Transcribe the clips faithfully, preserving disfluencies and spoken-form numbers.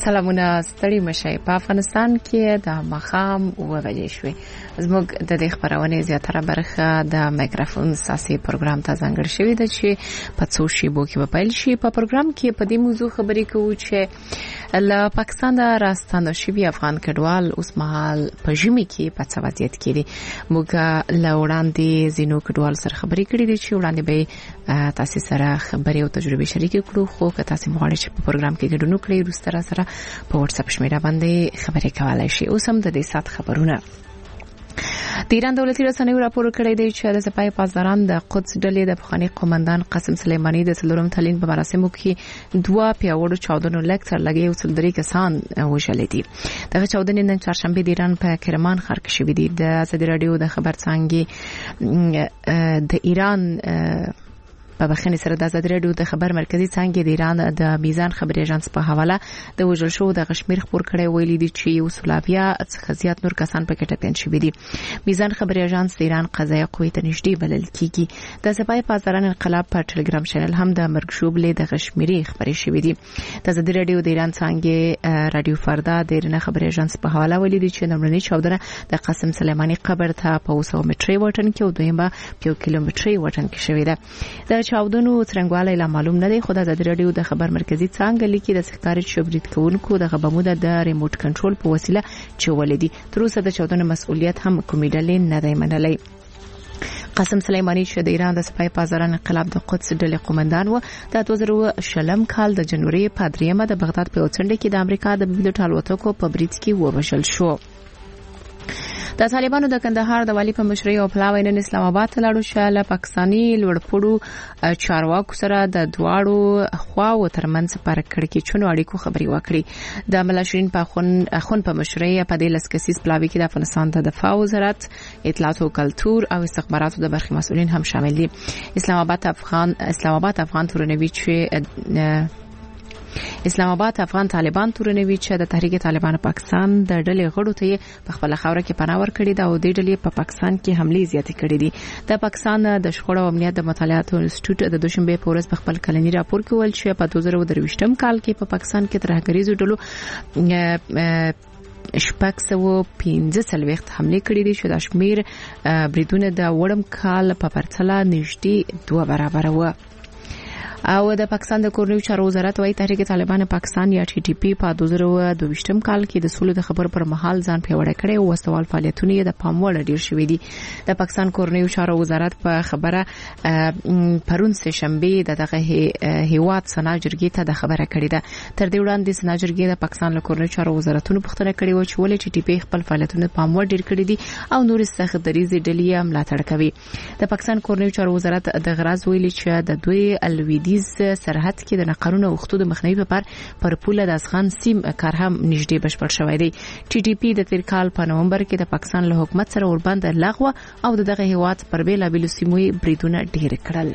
سلامونه ستړي مشي. په افغانستان کې د مخام اوه بجې شوې. زموږ د دې خبرونې زیاتره برخه د مایکروفون ساسي پروګرام ته ځانګړې شوې ده چې په څو شیبو کې به پیل شي. په پروګرام کې په دې موضوع خبرې کوو چې له پاکستان راستانه شوي افغان کډوال اوس مهال په ژمي کې په څه وضعیت کې دي. موږ له وړاندې ځینو کډوال سره خبرې کړې دي چې وړاندې به تاسو سره خبرې او تجربې شریکې کړو. خو که تاسو مغواړئ چې په پروګرام کې ګډون وکړئ وروسته سره په واتس اپ شمیره باندې خبرې کولای شي. اوس هم د دې سات خبرونه. د ایران دولتي رسنیو راپور کړی دی چې د سپاه پاسداران د قدس ډلې د پخوانی قومندان قاسم سلیمانی د څلورم تلین په مراسمو کې دوه پیاوړو چاودنو لکتر لګي او څلدري کسان وژل دي. دغه چاودنې نن چهارشنبه د ایران په کرمان ښار کې شوې دي. د ازادي رادیو د خبر څنګه د ایران په بخښنې سره د ازادي رادیو د خبر مرکزی څنګه د ایران د میزان خبري اژانس په حواله د وژل شو د غشمیر خبر کړي ویلي دي چې یو سلابیا څخه زیات نور کسان په کې ټپین شوي دي. میزان خبري اژانس د ایران قضایي قوې ته نږدې بلل کیږي. د سپاه پاسداران انقلاب په ټلګرام چینل هم د مرګ شوبلې د غشمیري خبري شوي دي. د ازادي رادیو د ایران څنګه رادیو فردا د ایران خبري اژانس په حواله ویلي دي چې نمرني چاودنه د قاسم سلیمانی قبر ته په اوسو متري وټن کې او دویمه په کیلومتري وټن کې شوې ده. د چاودنو څرنګوالی لا معلوم نه دی. خو د ازادي رادیو د خبر مرکزی څنګه لیکي د سکارت شوبریت کوونکو د غبموده د ریموټ کنټرول په وسیله چولې دي. تر اوسه د چاودنو مسؤلیت هم کومې ډلې نه دی منلای. قاسم سلیمانی چې د ایران د سپاه پاسداران انقلاب د قدس ډلې قومندان و د دوه زره شلم کال د جنوري په دریمه د بغداد په وڅنډه کې د امریکا د بمبو ټالوتکو په بریټ کې ووژل شو. د طالبانو د کندهار د والی په مشرۍ او پلاوی نن اسلام آباد ته لاړو چې له پاکستاني لوړپوړو چارواکو سره د دواړو خواو ترمنځ پر کړکېچونو اړیکو خبري وکړي. د ملاشرین په خون خون په مشرۍ په د لسکسیس پلاوی کې د افغانستان د دفاع وزارت، اطلاعات او کلتور او استخباراتو د برخې مسؤلین هم شامل دي. اسلام آباد افغان اسلام آباد افغان تورنوي چې اسلام آباد افغان طالبان تورنوي چې د تحریک طالبان پاکستان د ډلې غړو ته په خپل خاور کې پناه ورکړي دا او د ډلې په پاکستان کې حمله زیاتې کړې دي. د پاکستان د شخړو او امنیت د مطالعاتو انسټیټیوټ د دوشنبه په ورځ په خپل کلنی راپور کې ویل چې په دوه زره درویشتم کال کې په پاکستان کې ترهګریزو ډلو شپږ سوه پنځه څلوېښت حمله کړې دي چې د شمیر بریدونه د وړم کال په پرتله نږدې دوه برابر و. او د پاکستان د کورنیو چارو وزارت وايي تحریک طالبان پاکستان یا ټي ټي پی په دوه زره دوه کال کې د سولې د خبر پر مهال ځان پیوړی کړي او وسوال فعالیتونه د پام وړ ډیر شوې دي. د پاکستان کورنیو چارو وزارت په خبره پرون سه شنبه د دغه هیواد سنا جرګې ته د خبره کړې ده. تر دې وړاندې سنا جرګې د پاکستان له کورنیو چارو وزارتونو پوښتنه کړې و چې ولې ټي ټي پی خپل فعالیتونه پام وړ ډیر کړي دي او نور سخت دریزي ډلې ملاتړ کوي. د پاکستان کورنیو چارو وزارت د غراز ویلي چې د دوی الویدیز سرحد کې د نقرونو وختو د مخنیوي لپاره پر پوله د افغان سیم کار هم نږدې بشپړ شوی دی. ټي ټي پی د تیر کال په نومبر کې د پاکستان له حکومت سره ورباندې لغوه او دغه هیواد پر بیلابیلو سیمو بریدونه ډیر کړل.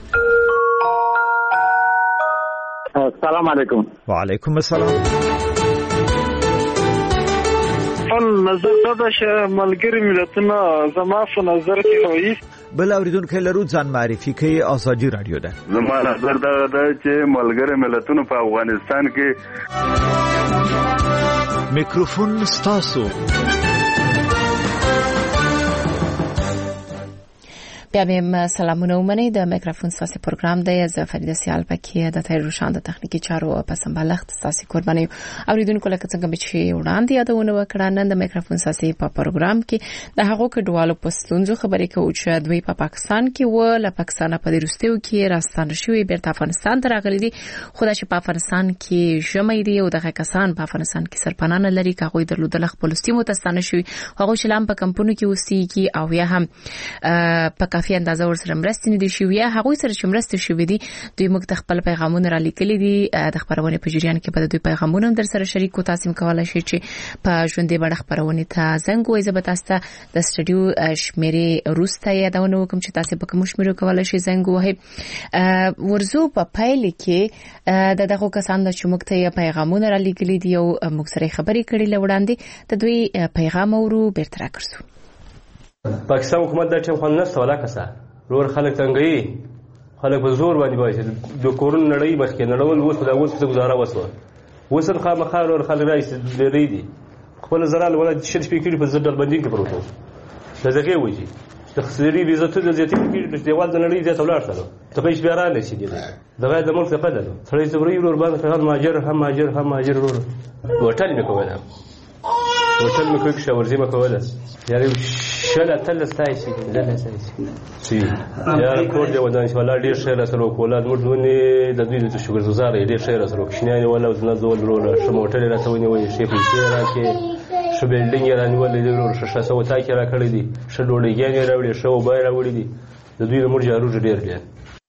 السلام علیکم. وعلیکم السلام. خپل نظر دا چې ملګری ملتونه زما په نظر کې وایي بل اوریدونکو لرو ځان معرفي کوي. ازادي رادیو ده. زما نظر دا ده چې ملګری ملتونه په افغانستان کې میکروفون ستاسو. بیا هم سلامونه ومنئ. د میکروفون ساسي پروګرام دی. زه فریده سیال پکې د تیر روشان د تخنیکی چارو په سمبالښت ساسي قرباني اوریدونکو لکه څنګه چې وړاندې یادونه وکړه نن د میکروفون ساسي په پروګرام کې د هغو کډوالو په ستونزو خبرې کوو چې دوی په پاکستان کې و له پاکستان په وروستیو کې راستانه شوي بیرته افغانستان ته راغلي دي. خو دا چې په افغانستان کې ژمی دی او دغه کسان په افغانستان کې سرپناه نه لري کاغوی درلودل خپل سیمو ته ستانه شوي هغه چې لام په کمپونو کې اوسېږي او یا هم په کافي اندازه ورسره مرستې نه دي شوي یا هغوی سره چې مرستې شوي دي دوی موږ ته خپل پیغامونه را لیکلي دي. د خبرونې په جریان کې به د دوی پیغامونه هم در سره شریک کو. تاسو کولای شئ چې په ژوندۍ بڼه خبرونې ته زنګ ووهئ. زه به تاسو ته د سټډیو شمیرې وروسته یادونه وکړم چې تاسو به کوم شمیرې کولای شئ زنګ ووهئ. ورزو په پیل کې د دغه کسانو چې موږ ته پیغامونه را لیکلي دي او موږ سره خبرې کړې لوړاندې د دوی پیغام اورو بیرته راکړو. پاکستان حکومت د ټیم خو نه ستوله کسه رور خلک څنګه خلک په زور باندې وایي د کورون نړۍ مخکې نړول اوس دا اوس څه گزاره وسوه وسن خامخا نور خلک راشي لري دي خپل زرال ولا شل شپې کړي په زړه باندې کې پروت د زګي وږي د خسري ویزته د زیاتې کې د دیوال د نړۍ زیات ولاړ شو ته به شبيره نه شي دي دغه د ملک په دلو سړی زبري ور باندې هم ماجر هم ماجر هم ماجر ور وټل مې کوله وټل مې کوي چې ورځي مې کوله یاري شل اتل ستای شي دلته ستای شي یا کور دی ودان شي ولا ډیر شهر سره کوله د ودونی د دوی د شګر زوزار ډیر شهر سره کښنیانه ولا زنه زول ورو شموټل راته ونی وي شي پیسې راکې شو بلډینګ رانیول دي ورو ششه سو تا کې را کړی دي شو ډوډۍ راوړي شو بای راوړي دي د دوی د مور جارو ډیر دي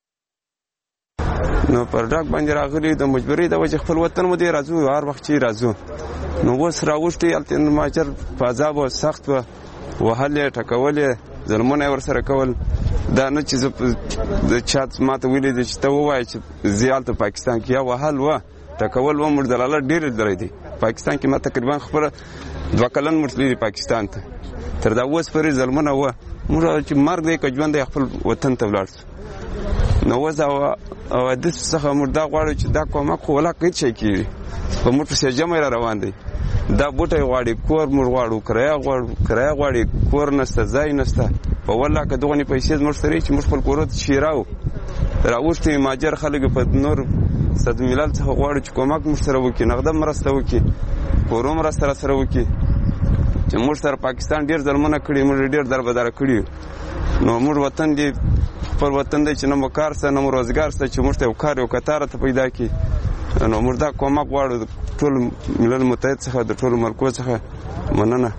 نو پر ډاک باندې راغلي د مجبوري د وجه خپل وطن مو دی راځو هر وخت چې راځو نو وس راوښتي التن ماجر فازاب او سخت و وهله ټکولې ظلمونه ور سره کول دا نه چې د چات ماته ویلې د چې ته وای چې زیات پاکستان کې یا وهل و ټکول و مر دلاله ډیر درې دي پاکستان کې ما تقریبا خبره دوه کلن مرتلی پاکستان ته تر دا اوس پرې ظلمونه و موږ چې مرګ دی که ژوند دی خپل وطن ته ولاړ نو وځه او د څخه موږ دا غواړو چې دا کومک خو ولا کوي چې کیږي په موټر سیجه مې روان دی دا بوټي غواړي کور موږ غواړو کرایه غواړو کرایه غواړي کور نشته ځای نشته په والله که دغه پیسې موږ سره چې موږ خپل کور ته شیراو راوښتي ماجر خلک په نور صد ملال څخه غواړو چې کومک موږ سره وکړي نقده مرسته وکړي کورو مرسته سره وکړي چې موږ سره پاکستان ډیر ظلمونه کړي موږ ډیر دربدار کړي نو موږ وطن دی پر وطن دی چې نه مکار سره نه روزګار سره چې موږ ته وکړ او کتاره ته پیدا کی نو موږ دا کومک غواړو ټول ملل متحد څخه د ټول ملکو څخه مننه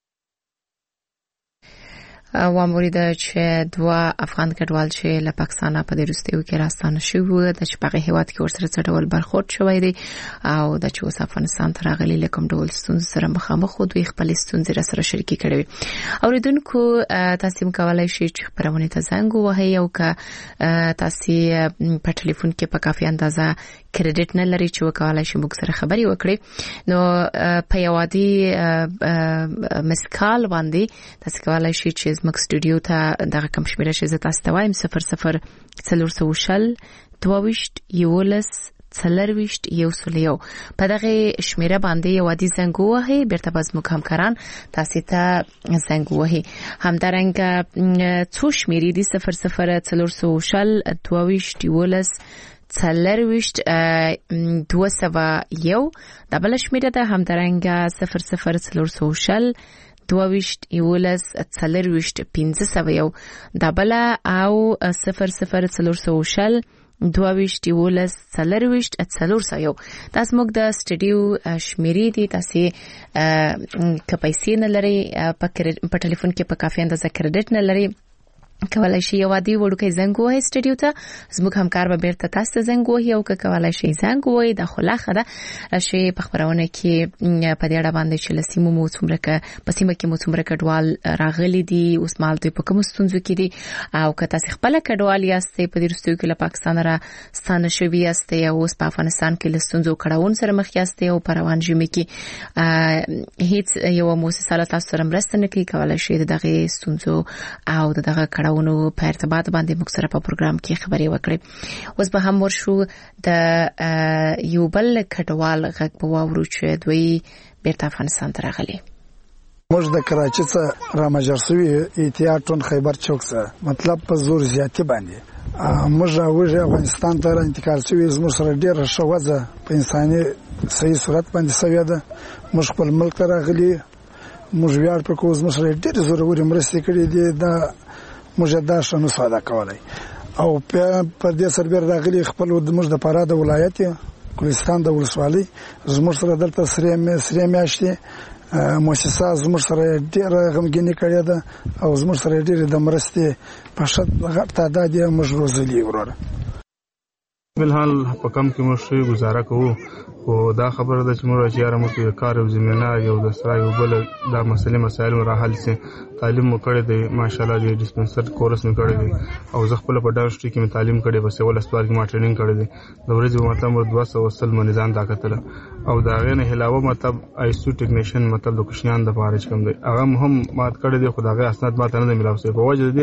و مورید چې دوه افغان کډوال چې له پاکستانه په دې وروستیو کې راستانه شوي وو د چې په هغه هیواد کې ورسره څه ډول برخورد شوی دی او د چې اوس افغانستان ته راغلي له کوم ډول ستونزو سره مخامخ وو دوی خپلې ستونزې راسره شریکې کړې وي اوریدونکو تاسو کولی شئ چې خبرونه ته زنګ ووهئ او که تاسو په ټلیفون کې په کافي اندازه کریډټ نه لري چې وکولای شي موږ سره خبري وکړي نو په یوادي مسکال باندې تاسو کولای شئ چې زموږ سټوډیو ته دغه کم شمیره شي زه تاسو ته وایم صفر صفر څلور سوه شل دوه ویشت یولس څلرویشت یو سل یو په دغه شمیره باندې یوادي زنګ ووهئ بیرته به زموږ همکاران تاسو ته زنګ ووهي همدارنګه څو شمیرې دي صفر صفر څلور سوه شل دوه ویشت یولس څلرویشت دوه سوه یو دا بله شمیره ده همدارنګه صفر صفر څلور سوه شل دوه ویشت یولس څلرویشت پنځه سوه یو دا بله او صفر صفر څلور سوه شل دوه ویشت یولس څلرویشت څلور سوه یو دا زموږ د سټوډیو شمیرې دي تاسو که پیسې نه لرئ په ټلیفون کې په کافي اندازه کریډټ نه لرئ کولای شي یو عادي وړوکی زنګ ووهئ سټوډیو ته زموږ همکار به بیرته تاسو ته زنګ ووهي او که کولای شي زنګ ووهئ دا خو لا ښه ده چې په خپرونه کې په دې اړه باندې چې له سیمو مو څومره په سیمه کې مو څومره کډوال راغلي دي اوس مهال دوی په کومو ستونزو کې دي او که تاسو خپله کډوال یاستئ په دې وروستیو کې له پاکستان راستانه شوي یاستئ او اوس په افغانستان کې له ستونزو کړاوونو سره مخ یاستئ او په روان ژمي کې هیڅ یوه مؤسسه له تاسو سره مرسته نه کوي کولای شئ د دغې ستونزو او د دغه کړاو نو په ارتباط باندې موږ سره په پروګرام کې خبرې وکړې اوس به هم ورشو د یو بل کډوال غږ په واورو چې دوی بیرته افغانستان ته راغلي موږ د کراچۍ څخه را مهاجر شوي اتحاد خیبر چوک څخه مطلب په زور زیاتي باندې موږ راوړي افغانستان ته انتقال شوي زموږ سره ډېره ښه وضع په انساني صحیح صورت باندې سوې ده موږ خپل ملک ته راغلي موږ ویاړ په کوو زموږ سره ډېرې زورورې مرستې کړې دي دا موږ دا ښه نسو ادا کولی او په دې سربېره راغلي خپل موږ د فراه د ولایت ګلستان د ولسوالۍ زموږ سره دلته سرې میاشتې مؤسسه زموږ سره ډېره غمګیني کړې ده او زموږ سره ډېرې د مرستې په ښه غټ تعداد یې موږ روزلي وروره بلحال په کم کې موږ ښه ګزاره کوو خو دا خبره ده چې موږ چې یاره موږ د کار او زمینه یو د سره یو بل دا مسلې مسایل را حل شي تعلیم مو کړی دی ماشاءالله د ډسپنسر کورس مې کړی دی او زه خپل په ډاکټري کې مې تعلیم کړی په سیول اسپتال کې ما ټریننګ کړی دی د ورځې مطلب دوه سوه سل منځان دا کتل او دا غیر نه علاوه مطلب آیسو ټیکنیشن مطلب د کوشنیان د پاره کوم دی هغه هم مات کړی دی خدای اسناد ماته نه ملاو سي په وجه دی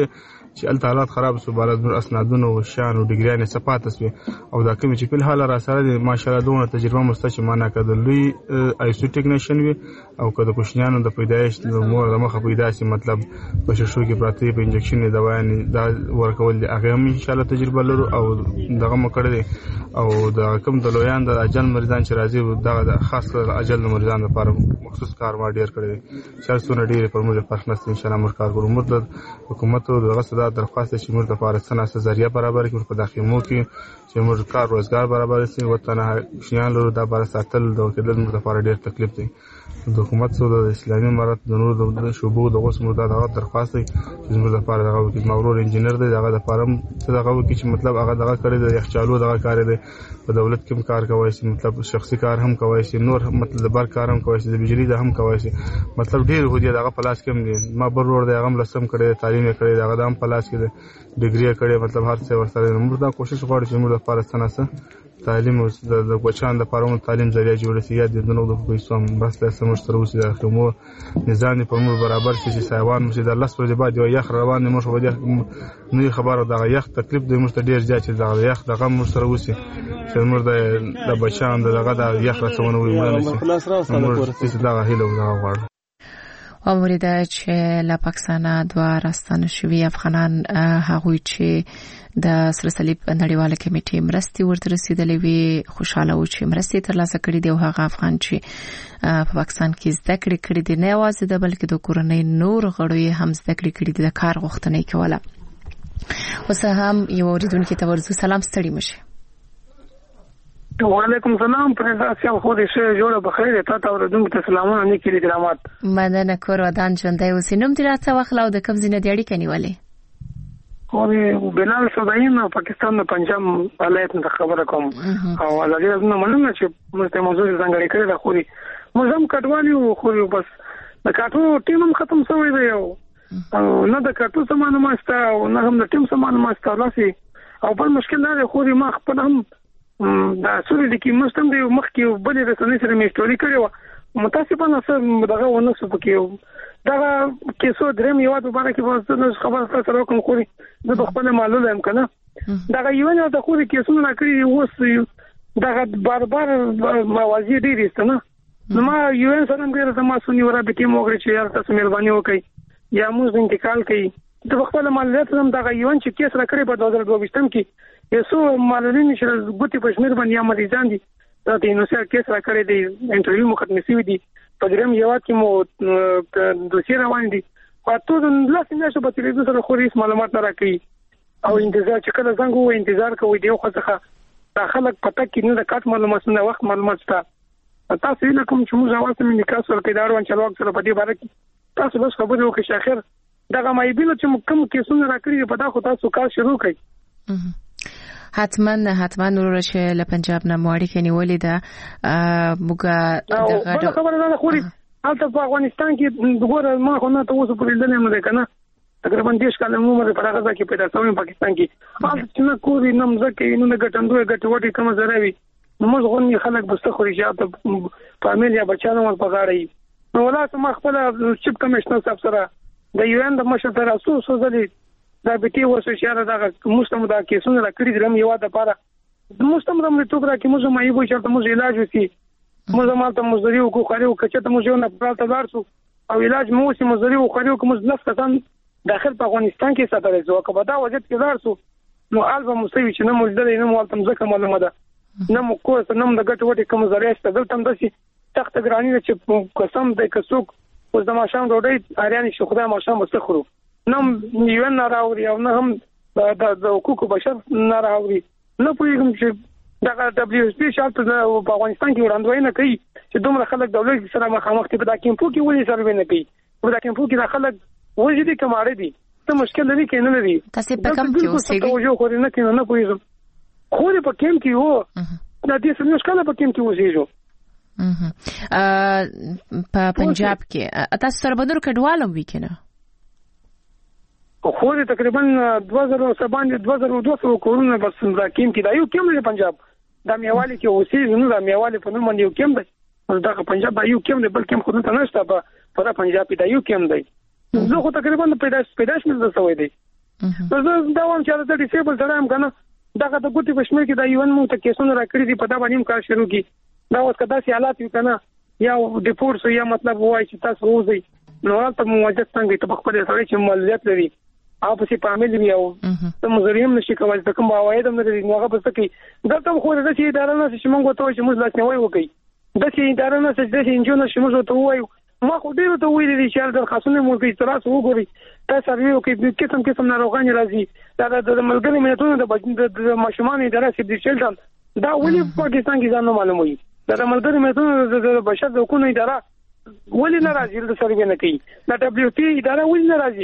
چې الته حالات خراب شو بل نور اسنادونه او شان او ډیګریانې صفات اسوي او دا کوم چې په حال را سره د ماشاءالله دونه تجربه مستچ معنا کړلې ایسو ټیکنیشن وي او کله کوشنیانو د پیدایش د مور د مخه پیدایش مطلب په ششو کې پراته په انجکشن دوايان دا ورکول دي هغه هم ان شاء الله تجربه لرو او دغه مکړه او د کوم د لویان د اجل مریضان چې راځي دا خاص اجل مریضان لپاره مخصوص کار ما ډیر کړی چې څونه ډیر پر موږ پښنه ان شاء الله موږ کار کوو مطلب حکومت او دغه صدا درخواست چې موږ لپاره سناسه ذریعہ برابر کړي په داخلي کې چې موږ کار روزګار برابر شي وطن شیان لرو دا بار ساتل د کېدل موږ لپاره ډیر تکلیف دی د حکومت سره د اسلامي امارات د نور د شوبو د اوس موږ دغه درخواست چې موږ لپاره دغه کې مورور انجنیر دی دغه لپاره دغه کې چې مطلب هغه دغه کړی د یخچالو دغه کار دی په دولت کې کار کوي چې مطلب شخصي کار هم کوي چې نور مطلب بار کار هم کوي چې د بجلی د هم کوي چې مطلب ډیر هو دی دغه پلاس کې دی ما برور دی هغه لسم کړی تعلیم کړی دغه د هم پلاس کې دی ډیګری کړی مطلب هر څه ورسره موږ دا کوشش غواړو چې موږ لپاره سناسه تعلیم او د بچان د پرونو تعلیم ذریعہ جوړ شي یا د دنو د پیسو هم بس له سمور سره وسی د خمو نظام په موږ برابر شي چې سایوان مشه د الله سره بعد یو یخ روان مشه ودی نو خبره د یخ تکلیف د مشته ډیر ځای چې د یخ د غم سره وسی چې موږ د بچان دغه د یخ رسونه وي موږ دغه هیله وغواړو وموریده چې له پاکستانه دوه راستانه شوي افغانان هغوی چې د سره صلیب نړیواله کمیټې مرستې ورته رسیدلې وي خوشاله و چې مرستې ترلاسه کړي دي او هغه افغان چې په پاکستان کې زده کړې کړې دي نه یوازې د بلکې د کورنۍ نور غړو یې هم زده کړې کړي دي د کار غوښتنه یې کوله. اوس هم یو اوریدونکي ته ورځو سلام ستړي مشه. وعلیکم السلام پرنساسیال خو دې شه جوړه بخیر ته تا ورودم ته سلامونه نه کړی درامات مننه کور ودان ژوندۍ اوسینم تر څو وخت لا د کوم ځینې د اړیکې نیولې خو بلال سوداین او پاکستان د پنجاب ولایت نه خبره کوم او هغه نه مننه چې موږ ته موضوع څنګه کړی دا خو موږ هم کډوالي خو بس د کاټو ټیم هم ختم شوی دی او نه د کاټو سامان ماسته او نه هم د ټیم سامان ماسته لاسي او بل مشکل نه خو ما خپل هم دا سوري د کې مستم دی مخ کې بلې رسنۍ سره مې سټوري کړو متاسفانه سره دغه ونه سو پکې دا کیسو درم یو د باندې کې وځي خبر سره کوم خوري د خپل معلومه هم کنه دا یو نه د خوري کیسو نه کړی اوس دا بار بار موازی ډیر استنه نو ما یو ان سره موږ سره ما سونی ورا به کې موږ چې یار تاسو مهرباني وکړئ یا موږ انتقال کړئ د خپل معلومات هم دا یو ان چې کیس را کړی په دوه هزار دوه یم کې یسو مالرین چې ګوتی په شمیر باندې یا مریضان دي دا د انوسر کیس را کړی دی انټرویو مو ختم شوی دی په دریم یو کې مو دوسیه روان دي او ته د لاس نه شو په تلویزیون سره خو هیڅ معلومات نه راکړي او انتظار چې کله څنګه وو انتظار کوي دی خو څه دا خلک پته کې نه د کات معلومات نه وخت معلومات شته تاسو یې کوم چې موږ اواز مې نکاس ور کېدار وان چې وخت سره په دې باره کې تاسو بس خبرې وکړئ چې اخر دا مې بل چې کوم کیسونه راکړي په دا خو تاسو کار شروع کړئ حتما حتما نور چې له پنجاب نه موړی کې نیولې ده موږ دغه خبره ده خوري حالت په افغانستان کې دغه ما خو نه تاسو په دې نه مده کنه تقریبا دیش کال عمر په هغه ځکه پیدا شوم پاکستان کې حالت چې نه کوی نم ځکه نو نه ګټندوی ګټ وټي کوم زراوي نو موږ غونې خلک بس خوري چې په فامیل یا بچانو ور پغاړي نو ولا ما خپل چپ کمشنر صاحب سره د یو ان د مشر تر اسو سو ځلې دا بیٹي وسو شهر دا مستم دا کیسونه را کړی درم یو د پاره مستم رم له توګه کې موږ مې وایو چې موږ علاج وسی موږ مالته مزدوري وکړو خاري وکړه ته موږ نه پراته دارسو او علاج مو سي مزدوري وکړو کوم نفس کسان داخل په افغانستان کې ساتل شو که په دا وجه کې دارسو نو البته مستوي چې نه مولدل نه مالته ځکه معلومه ده نه مو کوس نه د ګټ وټي کوم ذریعہ ست دلته دسي تخت ګرانی چې قسم د کسوک اوس د ماشام ډوډۍ اړیان شو خدای ماشام وسخرو نم یو نه راوړي او نه هم د حقوقو بشر نه راوړي نه پوهیږم چې دا دبليو اس پی شرط د افغانستان کې وړاندوینه کوي چې دومره خلک دولت سره مخامخ دي په دا کیمپو کې ولې سره نه کوي په دا کیمپو کې دا خلک وځي دي کماړي دي ته مشکل لري کې نه لري تاسو په کم کې اوسېږئ او یو خو نه کې نه پوهیږم خو په کیم کې وو دا دې سم مشکل په کیم کې وځي په پنجاب کې تاسو سره بدر کډوالم وکنه خو دې تقریبا دوه زره سبعین دوه زره دوه سوه کورونه بس راکیم کې دا یو کیم دی پنجاب دا میوالي کې اوسې نو دا میوالي په نوم باندې یو کیم دی دا پنجاب دا یو کیم دی بل کیم خو نه نشته په پنجاب کې دا یو کیم دی زه خو تقریبا پیداش پیداش مې زده شوی دی نو زه دا وایم چې دا ډیسیبل سره هم کنه دا د ګوتې په شمیر کې دا یو نو ته کیسونه راکړي دي په دا باندې کار شروع کی دا اوس کدا سي حالات وي کنه یا د فورس یا مطلب وای چې تاسو وځي نو تاسو مواجهه څنګه ته خپل سره چې مليات لري اپ سي پامل وي او ته مزریم نشي کولای ته کوم عواید هم لري نو هغه بس کې دا ته خو د شي اداره نه چې موږ ته چې موږ لاس نه وای وکي د شي اداره نه چې د شي انجو نه چې موږ ته وای ما خو ډیرو ته ویل دي چې درخواستونه مو کوي تاسو وګورئ تاسو سروي کوي قسم قسم ناروغان راځي دا د ملګری ملتونو د ماشومان اداره سي د چلډرن دا ولې پاکستان کې ځانو معلوموي دا د ملګری ملتونو د بشر د حقوقو اداره ولې ناراضي د سروي نه کوي دا دبليو پی اداره ولې ناراضي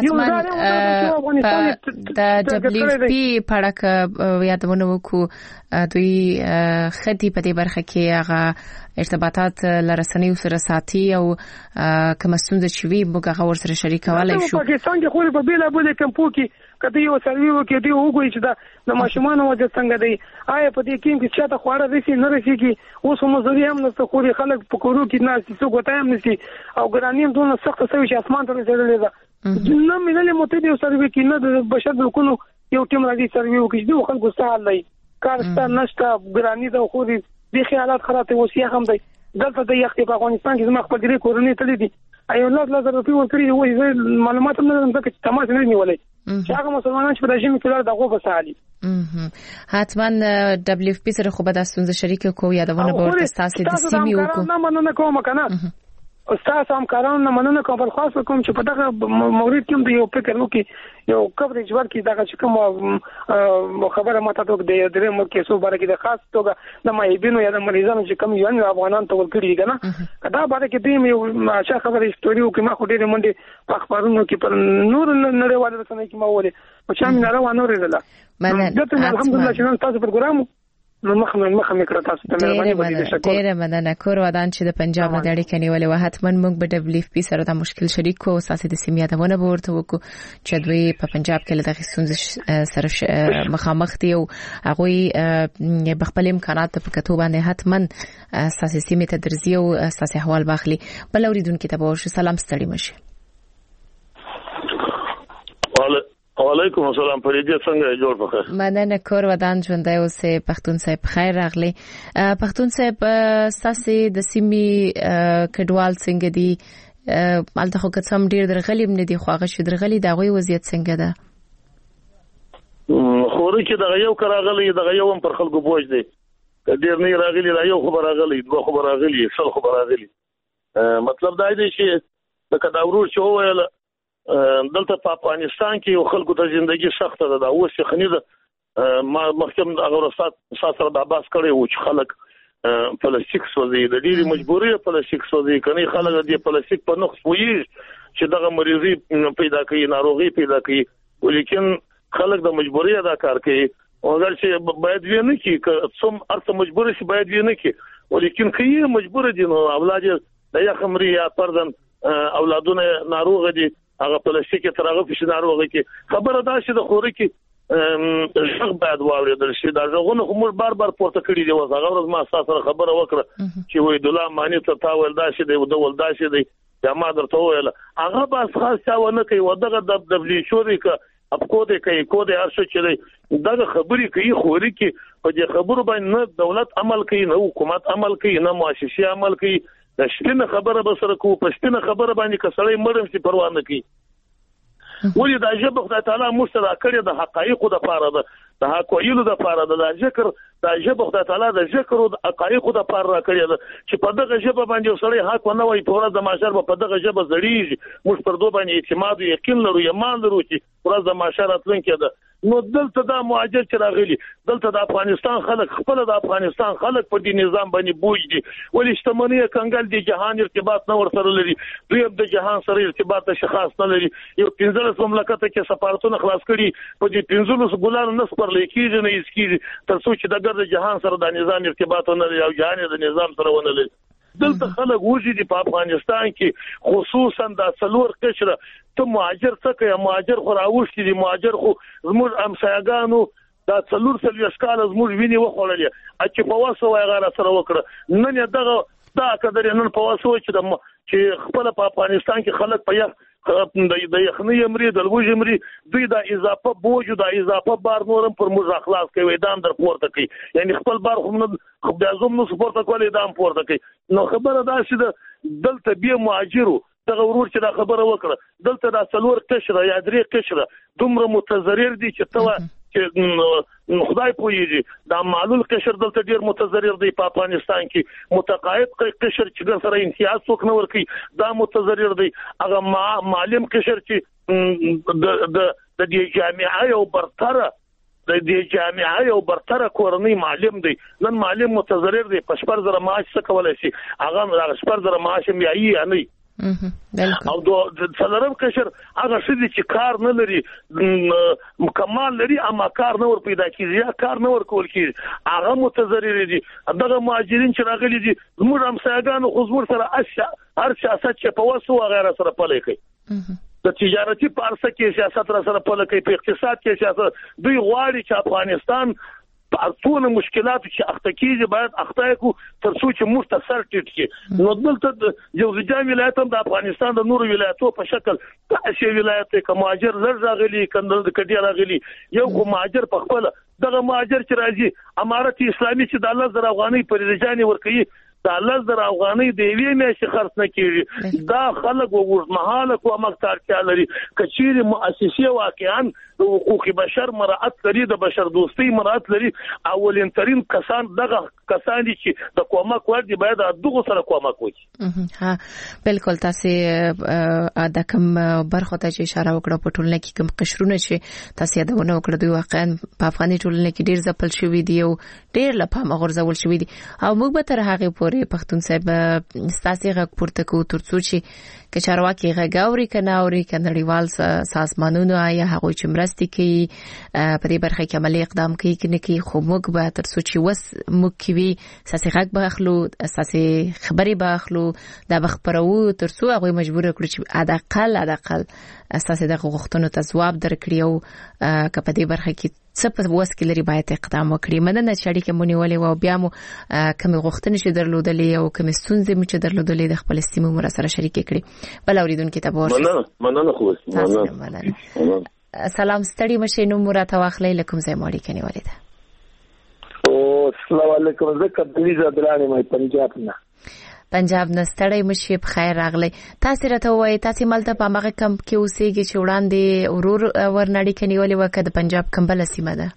حتما د دبليو پی پړک یادونه وکړو دوی خدي په دې برخه کې هغه ارتباطات لرسنیو سره ساتي او کوم ستونزې چې وي موږ هغه ورسره شریکولای شو پاکستان کې خو په بیل ابل کمپو کې کته یو سروي وکړي دی وګورئ چې دا د ماشومان وجه څنګه دی آیا په دې کې چې چاته خوړه رسي نه رسي کې اوس مزوري هم نو خوري خلک په کورو کې نه سي څو غوټه هم نسي او ګرانیم دونه سخت سوي چې اسمان ته رسیدلې ده نو ملي متدي سروي کې نه د بشر د حقوقو یو ټیم راځي سروي وکړي دی خلکو سهال دی کارستا نشته ګرانی دا خوري د خیالات خراب وسیه هم دی دلته د یختي په افغانستان کې زما خپل ډیره کورنۍ تللی دي ایو الله لزر روپی ورکړي وایي معلومات هم نه لرم چې تماس نه نیولای چې هغه مسلمانان چې په رژیم کې لار دغه بسالي حتما دبليو اف پی سره خو به د ستونزې شریک کو یادونه به ورته تاسو د سیمې وکړو نه مننه کوم کنه استاد هم کارونه نه مننه کوم بل خاص کوم چې په دغه مورید کې د یو فکر وکي یو کوریج ورکي دغه چې کوم خبره ماته ته د درې مو کې سو بار کې د خاص توګه د مایبینو یا د مریضانو چې کوم یو افغانان ته ورکړي کنه دا بار کې دې یو ماشه خبره استوري وکي ما خو ډېر منډه په اخبارونو کې پر نور نړیوال رسنۍ کې ما وله او چې موږ نه روانو ورېدل مننه الحمدلله چې تاسو پروګرام نو مخ مخ مخ کړه تاسو ته مهرباني شکر ډیره مننه کور ودان چې د پنجاب نه ډېر کني ولې وحتمن موږ به دبليو اف پی سره د مشکل شریک کو اساسي د سیمه یادونه ورته وکړو چې دوی په پنجاب کې له غسونز سره مخامخ دي او هغه به خپل امکانات په کتو باندې حتمن اساسي سیمه ته درځي او اساسي احوال باخلي بل اوریدونکو ته به سلام ستړي مشه وعلیکم السلام پریدي څنګه جوړ پخه مننه کور ودان ژوندۍ اوسه پښتون صاحب خیر راغلی پښتون صاحب ساسي د سیمي کډوال څنګه دي مالته خو کڅم ډیر درغلی من دي خو هغه شو درغلی دا غوي وضعیت څنګه ده خوري چې دا یو کراغلی دا یو پر خلکو بوج دی ډیر نه راغلی دا یو خبر راغلی دوه خبر راغلی څل خبر راغلی مطلب دا دی چې د کډاورو شو ویل دلته په افغانستان کې یو خلکو ته ژوندۍ سخته ده دا اوس خني ده ما مخکم هغه رسات سره د باس کړي او چې خلک پلاستیک سوځي د ډېری مجبوري پلاستیک سوځي کني خلک د پلاستیک په نقص وایي چې دغه مریضي پیدا کوي ناروغي پیدا کوي ولیکن خلک د مجبوري ادا کار کوي او اگر چې باید وي نه کی څوم ارته مجبور شي باید وي نه کی ولیکن کې مجبور دي نو اولاد د یا خمري یا پردن اولادونه ناروغ دي هغه پلاستیک ترغه په شناروغه کې خبره دا چې د خوري کې ژغ باید واوریدل شي دا ژغونه کوم بار بار پورته کړی دی هغه ورځ ما سره خبره وکړه چې وې دوله معنی ته تاول دا شي دی د ول دا شي دی یا ما درته ویل هغه بس خاص څه نه کوي ودغه د دبلي شوري ک اپ کو دې کوي کو دې ارشو چې دا خبري کوي خوري کې په دې خبرو باندې نه دولت عمل کوي نه حکومت عمل کوي نه مؤسسه عمل کوي د شپنه خبره به سره کو په شپنه خبره باندې کسړې مړم چې پروا نه کوي ولې دا جبه خدای تعالی مشترک کړی د حقایقو د پاره ده د حقایقو د پاره ده د ذکر د جبه خدای تعالی د ذکر او د حقایقو د پاره کړی ده چې په دغه جبه باندې سړی حق نه وای په ورځ د معاشر په دغه جبه زړیږي موږ پر دوه باندې اعتماد او یقین لرو ایمان لرو چې ورځ د معاشر اتلونکي ده نو دلته دا مهاجر چې راغلي دلته د افغانستان خلک خپل د افغانستان خلک په دې نظام باندې بوج دي ولې شتمنۍ کنګل دي جهان ارتباط نه ورسره لري دوی د جهان سره ارتباط شخص نه لري یو پنځلس مملکت کې سفارتونه خلاص کړي په دې پنځلس ګلانو نس پر لیکيږي نه اسکي تر څو چې د ګرد جهان سره د نظام ارتباط نه لري او جهان د نظام سره ونه لري دلته خلک وځي په افغانستان کې خصوصا د څلور قشره ته مهاجر څه کوي مهاجر خو راوښتي دي مهاجر خو زموږ امسایګانو دا څلور څلور ښکال زموږ ویني وخوړلې چې په واسه وای غاره سره وکړه نن دغه دا قدر نن په واسه چې د چې خپل په افغانستان کې خلک په یو د یخنۍ امري د لوږې امري دوی د اضافه بوج د اضافه بار نورم پر موږ اخلاص کوي دام در پورته کوي یعنی خپل بار خو نه خو د ازم نو سپورت کولای دام پورته کوي نو خبره دا چې دلته به مهاجرو دغه ورور چې دا خبره وکړه دلته دا څلور قشره یا درې قشره دومره متضرر دي چې توا چې خدای پوهیږي دا معلول قشر دلته ډیر متضرر دی په افغانستان کې متقاعد قشر چې سره امتیاز څوک نه ورکي دا متضرر دی هغه معلم قشر چې د د د جامعه یو برتره د دې جامعه یو برتره کورنۍ معلم دی نن معلم متضرر دی په شپږ زره معاش څه کولای شي هغه شپږ زره معاش یې یا نه او د څلورم قشر هغه شدي چې کار نه لري مکمل لري اما کار نه ور پیدا کیږي یا کار نه ور کول کیږي هغه متضرر دي دغه مهاجرین چې راغلي دي موږ هم سیاګانو خو زموږ سره اشیا هر سیاست چې په وسو غیره سره پلي کوي د تجارتي پارسه کې سیاست را سره پلي کوي په اقتصاد کې سیاست دوی غواړي چې افغانستان ټول مشکلات چې اخته کیږي باید اخته کو تر څو چې مختصر ټیټ کی نو دلته یو ځای ولایت هم د افغانستان د نورو ولایتو په شکل تاسو ولایت کې مهاجر لږ راغلي کندل د کډی راغلي یو کو مهاجر په خپل دغه مهاجر چې راځي امارت اسلامي چې د الله زر افغاني پر رجاني ورکوي د الله زر افغاني د وی مې خرڅ نه کیږي دا خلک وګورمحاله کو مختار چالري کچيري مؤسسه واقعا د حقوق بشر مراعات لري د بشر دوستي مراعات لري اولین ترين کسان دغه کسان چې د کومک ور دي باید دغه سره کومک وکړي ها بالکل تاسو د کوم برخه ته اشاره وکړه په ټولنه کې کوم قشرونه چې تاسو یادونه وکړه دوی واقعا په افغاني ټولنه کې ډیر ځپل شوی دی او ډیر لپاره غورځول شوی دي او موږ به تر هغه پورې پښتون صاحب ستاسو غږ پورته کو ترڅو چې کچارواکي غاوري کنه اوري کنړیوال سازمانونو یا هغه چې مرستي کوي په دې برخه کې عملي اقدام کوي کنه کې خو موږ به ترڅو چې وس موږ کوي ساسي غږ به اخلو ساسي خبري به اخلو دا بخبرو ترڅو هغه مجبور کړو چې اداقل اداقل اساسي د غوښتنو ته ځواب درکړي او کپه دې برخه کې څه په وس کې لري باید اقدام وکړي مننه چې اړیکه مونږ ولې و بیا مو کوم غوښتنې چې درلودلې او کوم ستونزې مو چې درلودلې د خپل استیمو مر سره شریک کړي بل اوریدونکو ته ورسره مننه مننه خو مننه سلام ستړي مشه نو مراد واخلې لکم زې ماړي کني ولیدا او السلام علیکم زه کدلی زدرانی مې پنجاب نه پنجاب نستړی مشي په خیر راغلی تاسو راته وایي تاسو ملته په هغه کمپ کې اوسېږي چې وړاندې ورور ورنړی کني ولې وکړه د پنجاب کمبل سیمه ده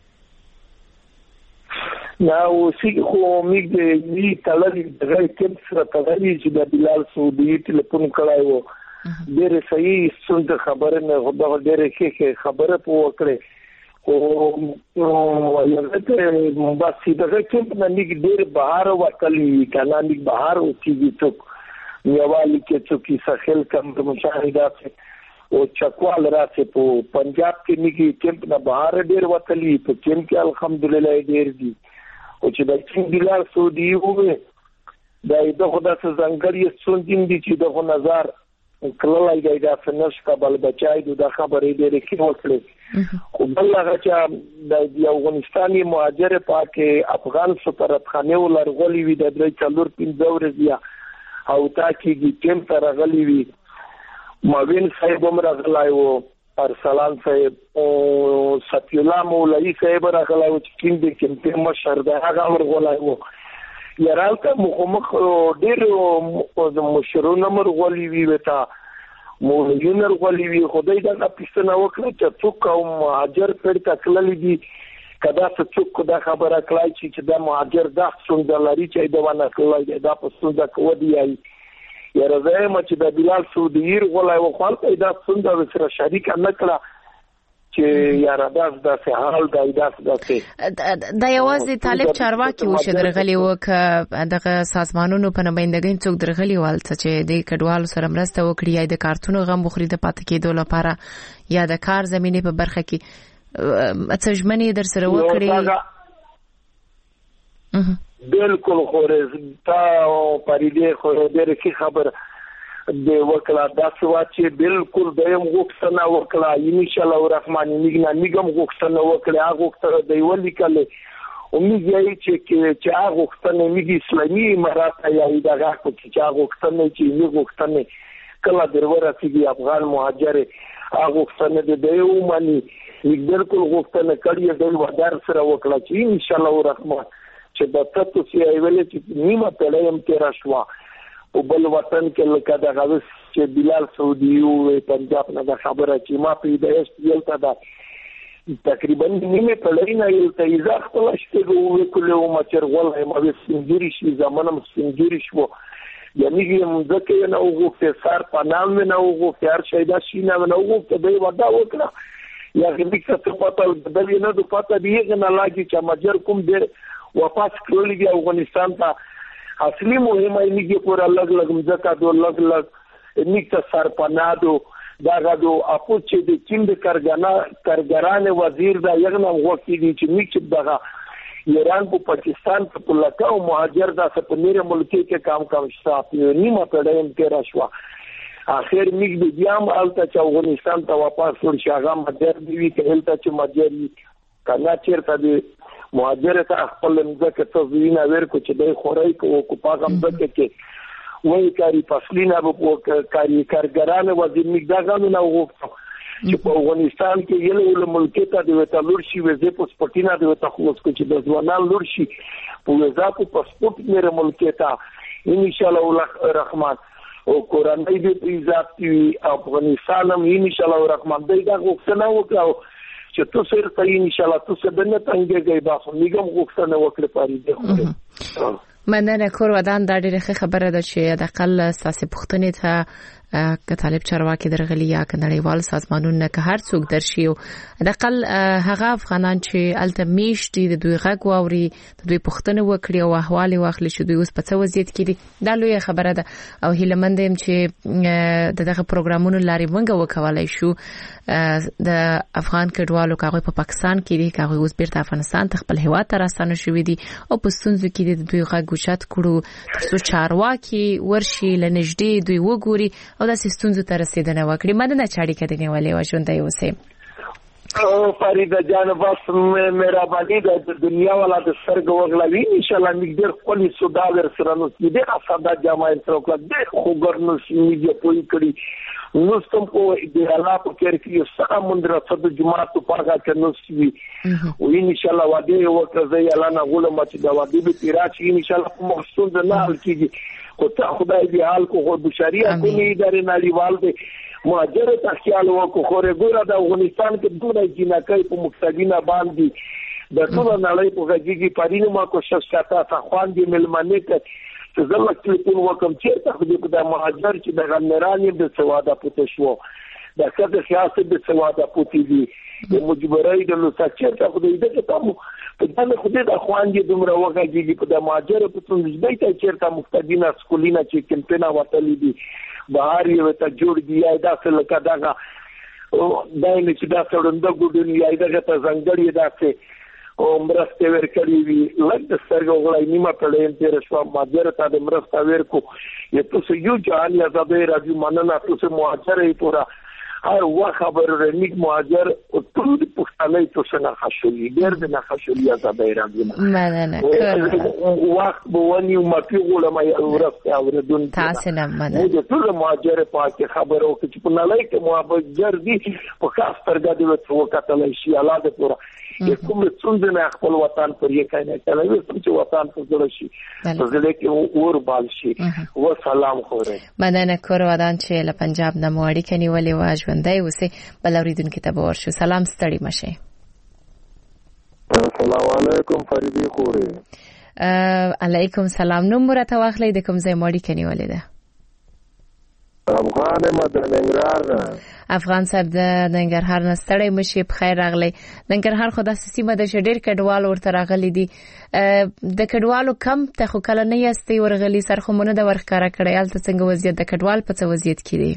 یا اوسېږي خو موږ د وی تللی دغه کمپ سره تللی چې د بلال سعودي ټلیفون کړای وو ډېر صحیح څنګه خبره نه غوډه ډېر کې خبره پوه کړې او یو ځکه بس دغه کمپ نه موږ ډېر بهر وکړلی کنه موږ بهر اوسېږي څوک یوالي کې څوک ساحل کمپ مشاهده او چکوال راځي په پنجاب کې موږ کمپ نه بهر ډېر وکړلی په کمپ کې الحمدلله ډېر دي او چې د چین بلال سعودي وو دا د خدای څخه ځانګړي څوندین دي چې دغه نظر کله لای دا فنش کابل بچای د خبرې ډېرې کې وکړي خو بل هغه چې د افغانستاني مهاجر پاکه افغان سفارتخانه ولرغلي وي د درې څلور پنځه ورځې او تا کې ټیم تر غلي وي ماوین صاحب عمر غلای وو ارسلان صاحب او صفی الله مولوی صاحب راغلای وو چې کیند کې په مشر د هغه امر غلای وو یرالته مخمخ ډېر مشرونه مرغولي وي وتا مولویونه مرغولي وي خدای دا پښتنه وکړه چې څوک او مهاجر پر تکللی دي کدا څوک دا خبره کړای چې دا مهاجر د څنګه لري چې دا ونه کړای دا په څنګه کو دی ای یره ما چې د بلال سعودي غولای و خپل دا څنګه سره شریک نه کړه چې یاره داس داسې حال دی داس داسې دا یوازې طالب چارواکي و چې درغلي و که دغه سازمانونو په نمایندګۍ څوک درغلي والته چې د کډوالو سره مرسته وکړي یا د کارتونو غم بخوري د پاتې کېدو لپاره یا د کار زمینه په برخه کې اته ژمنې در سره وکړي بالکل خورز تا پریدې خو ډېر کی خبر د وکلا د سوا چې بالکل دیم غوښتنه وکړه ان شاء الله الرحمن میګنا میګم غوښتنه وکړه هغه غوښتنه دی ولي کله او میږي چې چې هغه غوښتنه میګي اسلامي امارات یا دغه کو چې هغه غوښتنه چې میګ غوښتنه کله درور رسیدي افغان مهاجر هغه څنګه د یو مانی بالکل غوښتنه کړې د ودار سره وکړه چې ان شاء الله الرحمن چې د تاسو سی ایول چې نیمه پړایم کې راشوا او بل وطن کې لکه د غوښ چې بلال سعودي او پنجاب نه د خبره چې ما په دې استیلته دا تقریبا نیمه پړای نه یو ته ایزا خپل شته او کله او مچر غول ما به سنجوري شي زمانم سنجوري شو یعنی مځکه نه وګورئ سار پنام نه وګورئ هر شي دا شي نه وګورئ د ودا وکړه یا غوښتل څه پاتل د دې نه د پاتې دیغه نه لاګي چې مجر کوم دې واپس کړل دی افغانستان ته اصلي مهمه نیږي پر الګ لګ مځکه دو لګ لګ نیکه سر پنادو دا غدو اپو چې د چین د کارګانا کارګران وزیر دا یغنه وکړي دي چې نیکه دغه ایران په پاکستان په لکه او مهاجر دا په میره ملکی کې کام کام شاپ نیمه پړایم کې راشوا اخر میګ د دیام الته چې افغانستان ته واپس ور شاغه مدر دی کې هلته چې مدر کنا چیرته دی مهاجر ته خپل مځکه ته وینا ورکو چې د خورای کو کو پاغم دکې کې وای کاری فصلینا په کاری کارګران وزیر مقدارانو نه وغوښتل چې په افغانستان کې یو له ملک ته د وټالور شي وزې په سپورټینا د وټه خو چې د ځوانان لور شي په وزاکو پاسپورت مېره ملک ته ان شاء الله الرحمن او قرآن دې عزت کی افغانستان هم ان شاء الله الرحمن دې دا غوښتنه وکړو چې تو سر ته ان شاء الله تو څه دنه څنګه گئی باسو میګم غوښتنه وکړه پاري دې مننه کور ودان دا ډیره خبره ده چې د اقل ساسي پښتنې ته که طالب چارواکي درغلي یا کنړیوال سازمانونه که هر څوک درشي او د اقل هغه افغانان چې الته میشتي د دوی غږ واوري د دوی پښتنه وکړي او احوال واخلي چې دوی اوس په څه وضعیت کې دي دا لوی خبره ده او هیله مند يم چې دغه پروګرامونو لاري مونږ وکولای شو د افغان کډوالو کاغه په پاکستان کې دي کاغه اوس بیرته افغانستان ته خپل هوا ته راستانه شوې دي او په ستونزو کې د دوی غږ وشات کړو ترڅو چارواکي ورشي لنږدې دوی وګوري او د ستونزو ته رسیدنه وکړي مدنه چاړي کړي نیولې و ژوند دی اوسه او فرید جان بس میرا باندې د دنیا والا د سرګ وغلوي ان شاء الله مقدار خپل سودا ور سره نو دې اساده جماعت سره کړه د خوګرنو سیمه پوي کړي نو ستم کو د الله په کېر کې سامندره صد جماعت په پاګه کې نو سی او ان شاء الله وادي وکړه زي اعلان غوله مچ دا وادي به تیراچ ان شاء الله مخصوص نه حل کیږي خو ته خدای دې حال کو خو بشریه کومې ادارې نړیوال دې مهاجر ته خیال وکړو خو رګوره د افغانستان کې دوه جنکې په مقتدینا باندې د ټول نړۍ په غږیږي پرینو ما کوشش کاته تا خوان دې ملمنه ته چې زما ټلیفون وکم چې ته دې په مهاجر چې د غنرانې د سواده پته شو د کده سیاست د سواده پوتې دي د مجبورای د لوساچر ته خدای دې ته په دغه خدای د خوان دې دومره وغږیږي په د مهاجر په څنډه دې ته چیرته مقتدینا سکولینا چې کمپینا وتلې دي بهر یو ته جوړ دی یا دا څه لکه داغه دا نه چې دا څړنده ګډونی یا دغه ته څنګه دا څه او مرسته ورکړي وی لکه څنګه غوړای نیمه پړې تیر شو ماجر ته د مرسته ورکو یو څه یو ځان یا زبې راځي مننه تاسو مهاجرې پورا هر وخت خبر رنیک مهاجر او ټول پښتنې تاسو نه خښولې ډېر نه خښولې یا زبې راځي مننه وخت بوونی مکه غوړم یا ورسته اوردون تاسو نه مننه د ټول مهاجر پاکه خبرو چې په نړۍ کې مهاجر دي په خاص ترګه دی وڅ وکټل شي الله دې پورا کوم څنګه نه خپل وطن پر یې کاینه کله چې وطن په جوړ شي په ځل کې اور بال شي و سلام خوره مننه کور ودان چې له پنجاب نه موړی کني ولې واژوندای اوسه بل اوریدونکو ته ورشو سلام ستړي مشه السلام علیکم فریدی خوره علیکم سلام نو مرته واخلې د کوم ځای موړی کني ولې ده افغان مدنګرار افغان صاحب د ننګرهار نه ستړی مشي په خیر راغلی ننګرهار خو د سیمه د شډیر کډوال ورته راغلي دي د کډوالو کم ته خو کله نه یاستي ورغلي سرخمونه د ورخاره کړی الته څنګه وضعیت د کډوال په څه وضعیت کې دی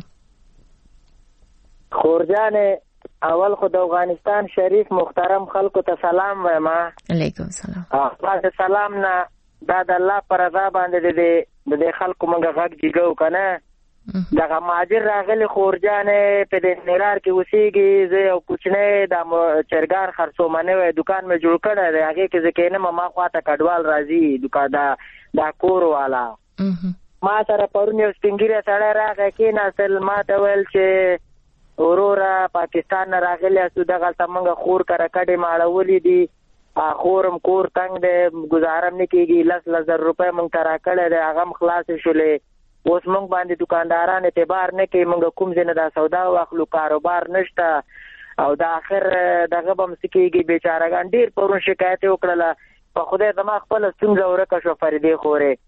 خورجان اول خو د افغانستان شریف محترم خلکو ته سلام وایم علیکم سلام تاسو سلام نه دا د الله پر رضا باندې د د خلکو موږ غږ دیګو کنه دغه ماجر راغلی خورجان په د نرار کې وسیږي زه او کوچنی د چرګان خرڅومنه وای دکان مې جوړ کړی دی هغه کې ځکه نه ما خواته کډوال راځي دکان دا دا کور والا ما سره پرون یو سپینګیری سړی راغی کېناستل ما ته ویل چې وروره پاکستان نه راغلی یاستو دغلته موږ خور کره کډې ماړولې دي خورم کور تنګ دی ګزاره نه کېږي لس لس زره روپۍ موږ ته راکړی دی هغه هم خلاصې شولې اوس موږ باندې دکانداران اعتبار نه کوي موږ کوم ځای نه دا سودا واخلو کاروبار نشته او د آخر دغه به هم څه کېږي بیچارهګان ډېر پرون شکایت یې وکړله په خدای زما خپله ستونزه ورکه شوه فرېدې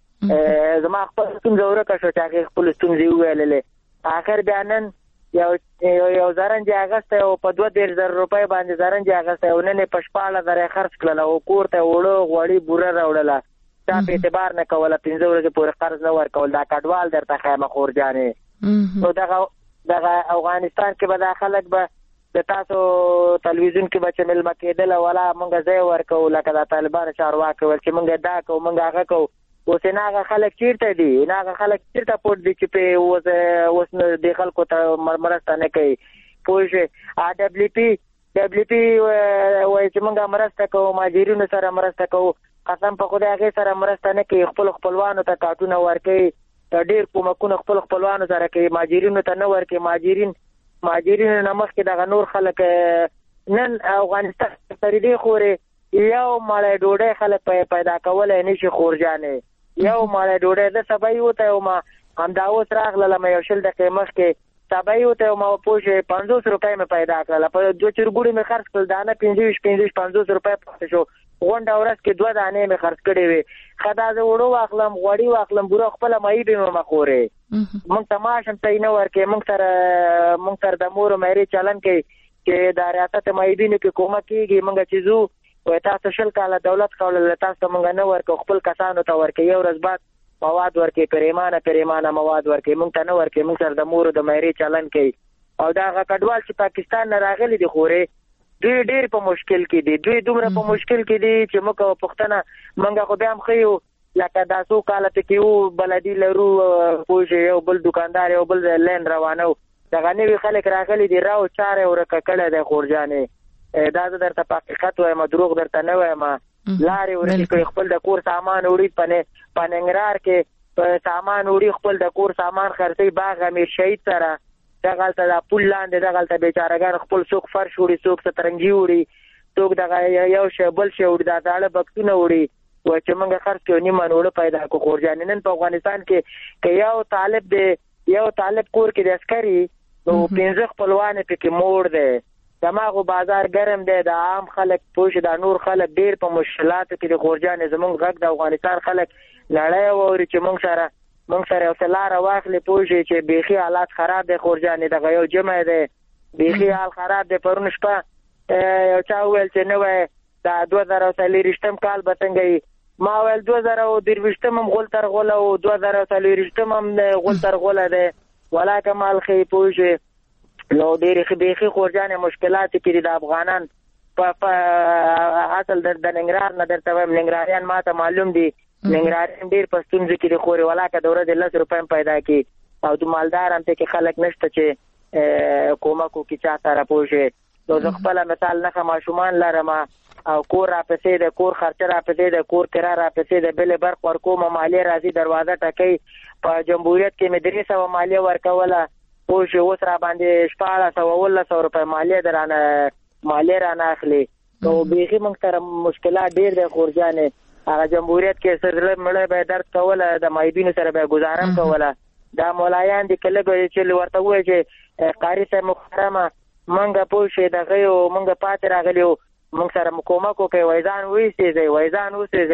خورې زما خپله ستونزه ورکه شوه چې هغې خپلې ستونزې وویللې آخر بیا نن یو یو زرنج یې اخیستی او په دوه دېرش زره روپۍ باندې زرنج یې اخیستی او نن یې په شپاړس زره یې خرڅ کړله او کور ته یې اوړه غوړي بوره راوړله چا په اعتبار نه کوله پنځه ورځې پورې قرض نه ورکول دا کډوال درته ښیم خور جانې نو دغه دغه افغانستان کې به دا خلک به د تاسو تلویزیون کې به چې مېلمه کېدله ولا موږ ځای ورکوو لکه دا طالبانو چارواکي ویل چې موږ دا کوو موږ هغه کوو اوس یې نه هغه خلک چېرته دي نه هغه خلک چېرته پټ دي چې پې اوس اوس دې خلکو ته مرسته نه کوي پوه شوې ډبلیو پي ډبلیو پي وایي چې موږ مرسته کوو مهاجرینو سره مرسته کوو قسم په خدای هغې سره مرسته نه کوي خپلو خپلوانو ته کارټونه ورکوي ډېر کومکونه خپلو خپلوانو سره کوي مهاجرینو ته نه ورکوي مهاجرین مهاجرینو نه مخکې دغه نور خلک نن افغانستان فرېدې خورې یو مړی ډوډۍ خلک پیدا کولی نه شي خورجانې یو مړی ډوډۍ زه سبا یې وته یم همدا اوس راغللم یو شل دقیقې مخکې سبا یې وته یم پوه شوې پنځوس روپۍ مې پیدا کړله په دوه چرګوړي مې خرڅ کړل دانه پنځه ویشت پنځه ویشت پنځوس روپۍ پاتې شو غونډه ورځ کې دوه دانې مې خرڅ کړې وې ښه دا زه اوړه واخلم غوړي واخلم بوره خپله مایي به مې مه خورې موږ ته معاش هم صحیح نه ورکوي موږ سره موږ سره د مور و مېرې چلن کوي چې د ریاست معیبینو کې کومک کېږي موږ چې ځو وایي تاسو شل کاله دولت کوله تاسو ته موږ نه ورکوو خپل کسانو ته ورکوي یو ورځ بعد مواد ورکوي پریمانه پریمانه مواد ورکوي موږ ته نه ورکوي موږ سره د مور و د مېرې چلن کوي او دا هغه کډوال چې پاکستان نه راغلي دي خورې دوی ډېر په مشکل کې دي دوی دومره په مشکل کې دي چې موږ پوښتنه موږ خو بیا هم ښیو لکه دا څو کاله پکې وو بلدي لرو پوه شې یو بل دوکاندار یو بل لین روانو دغه نوي خلک راغلي دي راو چاره یې ورکه کړی دی خورجانې دا زه درته په حقیقت وایم دروغ درته نه وایم لارې ورکې کړي خپل د کور سامان وړي په ننګرهار کې سامان وړي خپل د کور سامان خرڅوي باغ امیر شهید سره دغلته دا پول لاندې دغلته بیچارهګان خپل څوک فرش وړي څوک سترنګي وړي څوک دغه یو شی بل شی وړي دا داړه بکسونه وړي وایي چې موږ خرڅ کړو نیمه نوړه پیدا کړو خورجانې نن په افغانستان کې که یو طالب دی یو طالب کور کې د عسکري نو پنځه خپلوان یې پکې موړ دی دماغو بازار ګرم دی د عام خلک پوه شي دا نور خلک ډېر په مشکلاتو کې د خورجانې زموږ غږ د افغانستان خلک نړۍ واوري چې موږ سره موږ سره یو څه لاره واخلې پوه شي چې بیخي حالات خراب دی خورجانې دغه یو جمع دی بیخي حال خراب دی پرون شپه یو چا وویل چې نه وایي دا دوه زره څلېرویشتم کال به څنګه وي ما ویل دوه زره درویشتم هم غول تر غوله او دوه زره څلېرویشتم هم غول تر غوله دی ولا کمال ښیي پوه شي نو ډېرې بیخي خورجانې مشکلات کې دي د افغانان په اصل د ننګرهار نه درته وایم ننګرهاریان ما ته معلوم دي ننګرهاریان ډېر په ستونزو کې دي خورې ولا که د ورځې لس روپۍ هم پیدا کړي او د مالدار هم پکې خلک نشته چې کومک وکړي چا سره پوه شي نو زه خپله مثال نښه ماشومان لرم او کور راپسې د کور خرچه راپسې د کور کرا راپسې د بلې برق ورکوم مالیه راځي دروازه ټکوي په جمهوریت کې مې درې سوه مالیه ورکوله پوه شي اوس را باندې شپاړس سوه اوولس سوه روپۍ مالیه درانه مالیه رانه اخلي نو بیخي موږ سره مشکلات ډېر دی خورجانې هغه جمهوریت کې زړه مړی به یې درد کوله د معیبینو سره به یې ګزاره هم کوله دا مولایان دي که لږ چې ورته ووایي چې قاري صاحب محترمه موږ پوه شي دغه یو موږ پاتې راغلي یو موږ سره مو کومک وکړئ وایي ځان وایستېږئ وایي ځان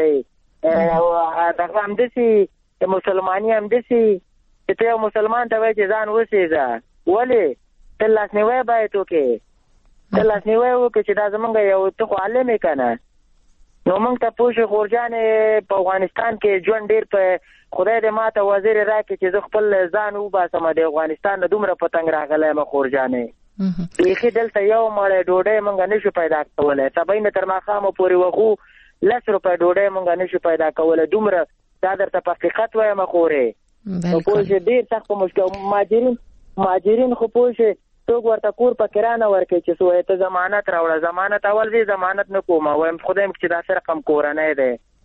اوسېږئ دغه همداسې مسلماني همداسې چې ته یو مسلمان ته وایي چې ځان وسېږه ولې ته لاسنیوی باید وکړې ته لاسنیوی وکړې چې دا زمونږ یو ته خو عالم یې که نه نو موږ ته پوه شي خورجانې په افغانستان کې ژوند ډېر په خدای دې ما ته وزیر راکړي چې زه خپل ځان وباسم د افغانستان نه دومره په تنګ راغلی یم خورجانې بیخي دلته یو مړی ډوډۍ موږ نه شو پیدا کولی سبا نه تر ماښامه پورې وخو لس روپۍ ډوډۍ موږ نه شو پیدا کولی دومره دا درته په حقیقت وایم خورې نو پوه شي ډېر سخت په مشکل مهاجرین مهاجرین خو پوه شي څوک ورته کور په کرانه ورکوي چې څه وایي ته ضمانت راوړه ضمانت اول زه ضمانت نه کوم وایم خدای مې چې داسې رقم کورنی دی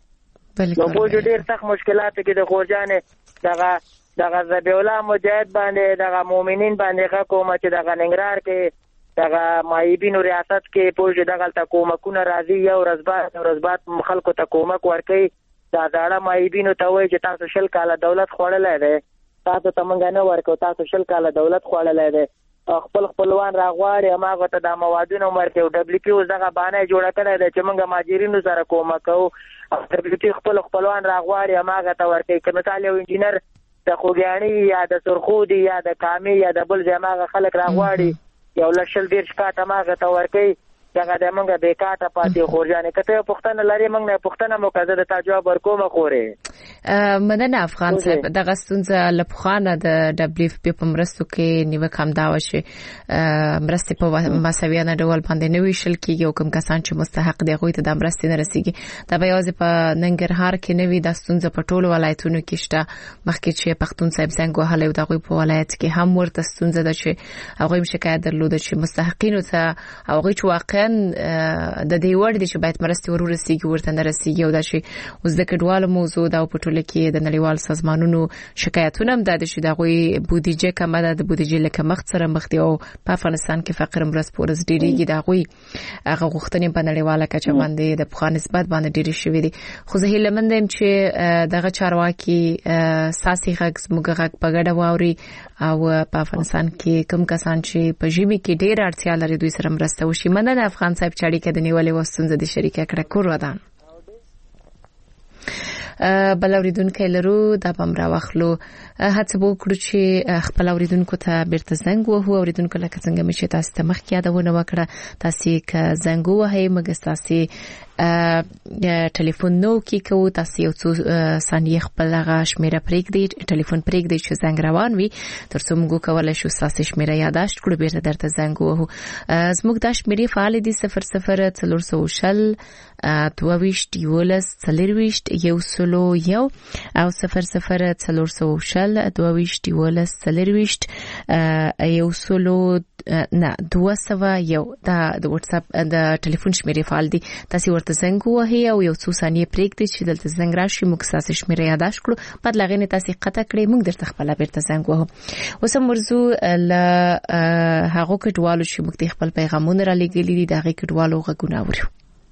نو بوج ډیر سخت مشکلات کې د خورجانې دغه دغه ذبیح الله مجاهد باندې دغه مؤمنین باندې کومه چې دغه ننګرهار کې دغه مایبینو ریاست کې پوج دغه کومکونه راځي یو رزبات او رزبات خلکو ته کومک ورکوي دا داړه مایبینو ته وایي چې تاسو شل کاله دولت خوړلای دی تاسو ته مونږ نه ورکو تاسو شل کاله دولت خوړلای دی خپل خپلوان راغواړي هغه ته د موادونو مرکو دبليو پی او دغه باندې جوړه کړی دی چې مونږ ماجرینو سره کومک کوو دبليو پی خپل خپلوان راغواړي هغه ته ورکوي کمیټال یو انجینر د خوګیانی یا د سرخودي یا د کامی یا د بل ځماغه خلک راغواړي یو لشل ډیر شکایت هغه ته ورکوي دغه د مونږه بیکاټه پاتې خورجانې کته پښتنه لري مونږ نه پښتنه مقصد د تجواب ورکوم خوره مننه افغان صاحب دغه ستونزه لپخانه د دبليو پی په مرستو کې نیوکه هم دا و چې مرستې په مساویانه ډول باندې نوې شل کېږي او کوم کسان چې مستحق دي غوي ته د مرستې نه رسیږي دا به یوازې په ننګرهار کې نوې د ستونزه په ټولو ولایتونو کې شته مخکې چې پښتون صاحب څنګه وهله د غوي په ولایت کې هم ورته ستونزه ده چې هغه شکایت درلوده چې مستحقینو ته هغه چې واقع د دې وړ دي چې باید مرستې ورورسیږي ورته نه رسیږي او دا چې اوس د کډوالو موضوع دا په ټوله کې د نړیوال سازمانونو شکایتونه هم د شي دغه بودیجه کمه ده د بودیجې لکه مخ سره مخ دی او په افغانستان کې فقر مرز پورز ډیریږي دغه هغه غوښتنې په نړیواله کچه باندې د افغان نسبت باندې ډیری شوې دي خو زه هیله مند یم چې دغه چارواکي ساسي غږ زموږ غږ په ګډه واوري او په افغانستان کې کوم کسان چې په ژمي کې ډیر اړتیا لري دوی سره مرسته وشي مننه افغان صاحب چاړي کې د نیولې وستونزه د شریکه کړه کور ودان بل اوریدونکو لرو د بمرا واخلو هڅه وکړو چې خپل اوریدونکو ته بیرته زنګ وهو اوریدونکو لکه څنګه مې چې تاسو ته مخکې یادونه وکړه تاسو ک زنګ وهي مګ تاسو ټلیفون نو کې کو تاسو یو څو ثانیې خپل غا شمیره پرېږدئ ټلیفون پرېږدئ چې زنګ روان وي ترڅو موږ کولای شو تاسو شمیره یاداشت کړو بیرته درته زنګ وهو زموږ د شمیرې فعال دي صفر صفر څلور شل دوه یولس څلرويشت یو سلو یو او صفر صفر څلور شل دوه یولس څلرويشت یو سلو نه دوه سوه یو دا د واتس اپ د ټلیفون شمیرې فعال دي تاسو ورته زنګ وهي او یو څو ثانیې پرېږدئ چې دلته زنګ راشي موږ تاسو شمیرې یاداش کړو بعد لغې تاسو قطع کړئ موږ درته خپل بیرته زنګ وهو اوس موضوع ل هغه کډوالو چې موږ خپل پیغامونه را لګیلي دي دغه کډوالو غږونه اورو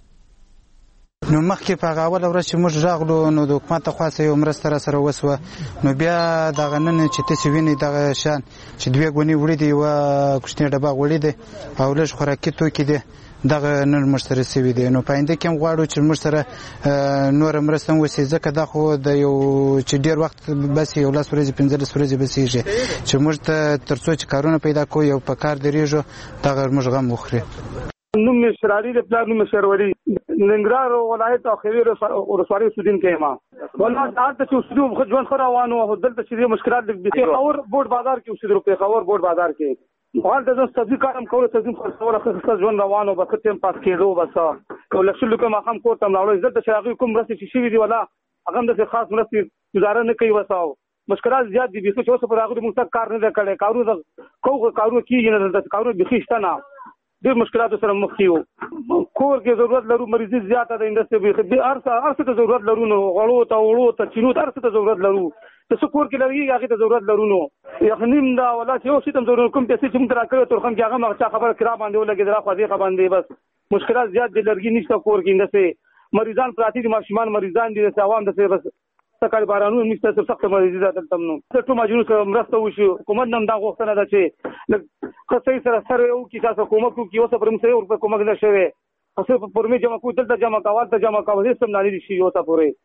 نو مخکې په غاول ورځ چې موږ راغلو نو د حکومت خاصه یو مرسته را سره وسوه نو بیا د غنن چې تاسو ویني د شان چې دوی غونی وړي دی او کوشنی ډبا وړي دی او لږ خوراکي توکي دی دغه نن مشتري سوي دي نو پاینده کوم غواړو چې مشتره نور مرسته وسی ځکه دا خو د یو چې ډیر وخت بس یو لاس ورځې پنځه ورځې بسیږي چې موږ ته ترڅو چې کارونه پیدا کوو یو په کار درېږو دا موږ غم وخوري نوم شراری د پلان نوم شروری ننګرهار ولایت او خویر ورسواري سودین کېما والله تاسو چې سودو خو ځوان خروانو او دلته چې مشکلات د خور بورډ بازار کې اوسېدو په خور بورډ بازار کې حال د سبزی کارم کوله سبزی خرڅول خو ځوان روانو به ختم پات کېدو بس او لکه لکه ما هم کوته ملاوي زړه چې هغه کوم رسې چې شي دی ولا هغه د خاص مرستې گزاره نه کوي وساو مشکلات زیات دي چې اوس پر هغه موږ کار نه کړي کارو کوو کارو کیږي نه د کارو بخښته نه ډېر مشکلات سره مخ کیو کور کې ضرورت لرو مریضي زیاته د انډستری به ارسه ارسه ته ضرورت لرو نو غړو ته وړو ته چینو ته ارسه ته ضرورت لرو ته کور کې لري هغه ته ضرورت لرو نو یقینم دا ولا چې اوس تم ضرورت کوم پیسې چې موږ راکړو تر کوم کې هغه مغچا خبر کرا باندې ولګي درا خو دې باندې بس مشکلات زیات دي لرګي نشته کور کې انډستری مریضان پراتی دي ماشومان مریضان دي چې عوام د بس سکه بارانو نشته تر سخت مریضي ده تم نو ټول ماجونو سره مرسته وشي حکومت نن دا غوښتنه ده چې خصوصي سره سره یو کی تاسو کومک کوي اوس پر موږ یو کومک نه شوی خصوصي په پرمه جمع کوي دلته جمع کاوه ته جمع کاوه هیڅ هم نه لري شي اوسه پورې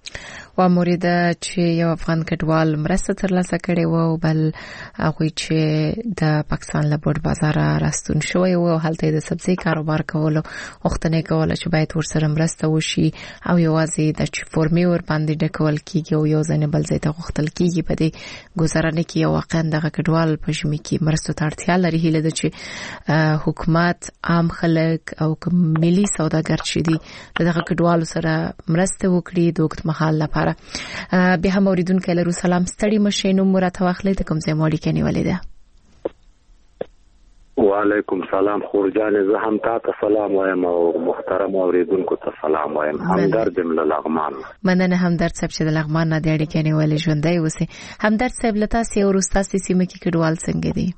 و مورید چې یو افغان کډوال مرسته ترلاسه کړې و او بل هغه چې د پاکستان له بورډ بازار راستون شوی و هلته د سبزی کاروبار کولو وختونه کول چې باید ورسره مرسته وشي او یوازې د فورمي ور باندې ډکول کیږي او یو ځنه بل ځای ته غوښتل کیږي په دې گزارنه کې یو واقعا د کډوال په ژمي کې مرسته ته اړتیا لري هله د چې حکومت عام خلک او ملي سوداګر چې دي دغه کډوال سره مرسته وکړي د وخت مهال لپاره به هم اوریدونکو لرو سلام ستړي مشینو مرته واخلې د کوم ځای مالي کې نیولې ده وعلیکم سلام خورجان، زه هم تاسو سلام وایم او محترم اوریدونکو ته سلام وایم. همدرد له لغمان. مننه همدرد صاحب چې د لغمان نه د اړیکې نیولې ژوندۍ اوسې. همدرد صاحب لته سي او رستاسي سیمه کې کډوال څنګه دي؟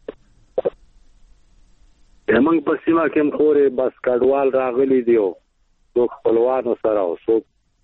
موږ په سیمه کې خورې بس کډوال راغلي دي او څوک خپلوانو سره او څوک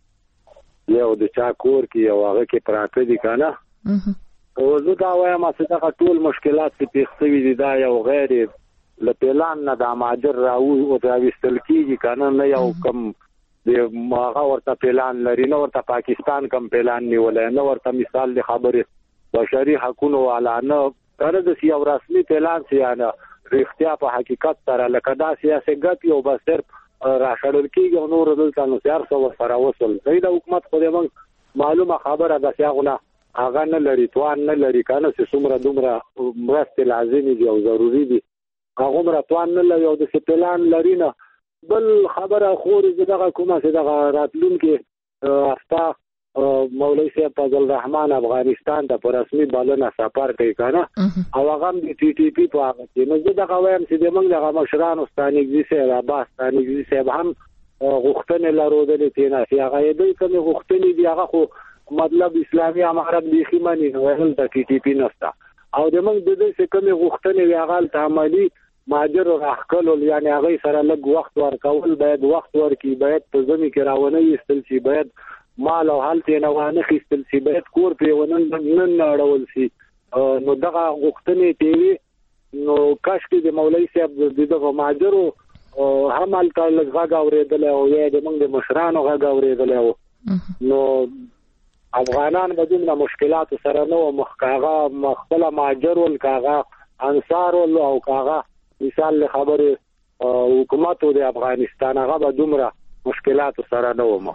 یو د چا کور کې یو هغه کې پراته دي کنه. او زه دا وایم چې دا ټول مشکلات چې پیښ شوي دي دا یو غیر له پلان نه د ماجر راو او راوستل کیږي کنه، نه یو کم د هغه ورته پلان لري، نه ورته پاکستان کم پلان نیولای، نه ورته مثال د خبره بشري حقوقو اعلان کړه د یو رسمي پلان سیانه رښتیا په حقیقت سره لکه دا سیاسي ګټ یو بس صرف راشړل کیږي او نور دلته نو سیار سو سره وصل دی. د حکومت خو دې معلومه خبره ده چې هغه هغه نه لري توان نه لري کنه چې څومره دومره مرسته لازمي دي او ضروری دي، هغه مر توان نه لري او د پلان لري نه. بل خبره خوري دغه کومه چې دغه راتلونکي هفته مولوی صاحب فضل الرحمن افغانستان د رسمي بلنه سفر کوي کنه او هغه د ټي ټي پی په هغه کې نو دغه وایم چې د موږ دغه مشران استانګزي صاحب عباس استانګزي صاحب هم غوښتنه لرودلې تینا چې هغه دې کوم غوښتنې دی هغه خو مطلب اسلامي امارت بيخي مانی نو ول د ټي ټي پی نستا او د موږ د دې کوم غوښتنې ویغال تعاملي ماجر راخلول یعنی هغه سره لږ وخت ورکول باید وخت ورکی باید په ځمې کې راونه یستل شي باید مال او حالت نه وانه خستل شي باید کور په ونن نن اړول شي نو دغه غوښتنې دی نو کاش کې د مولوی صاحب دغه ماجرو هم تعالی غاګ اوریدل او یا د موږ د مشرانو غاګ اوریدل نو افغانان بدون مشکلات سره نو مخکاغه مخبل ماجر ول کاغه انصار ول او کاغه مثال خبره حکومت د افغانستان هغه به دومره مشکلات سره نه ومه.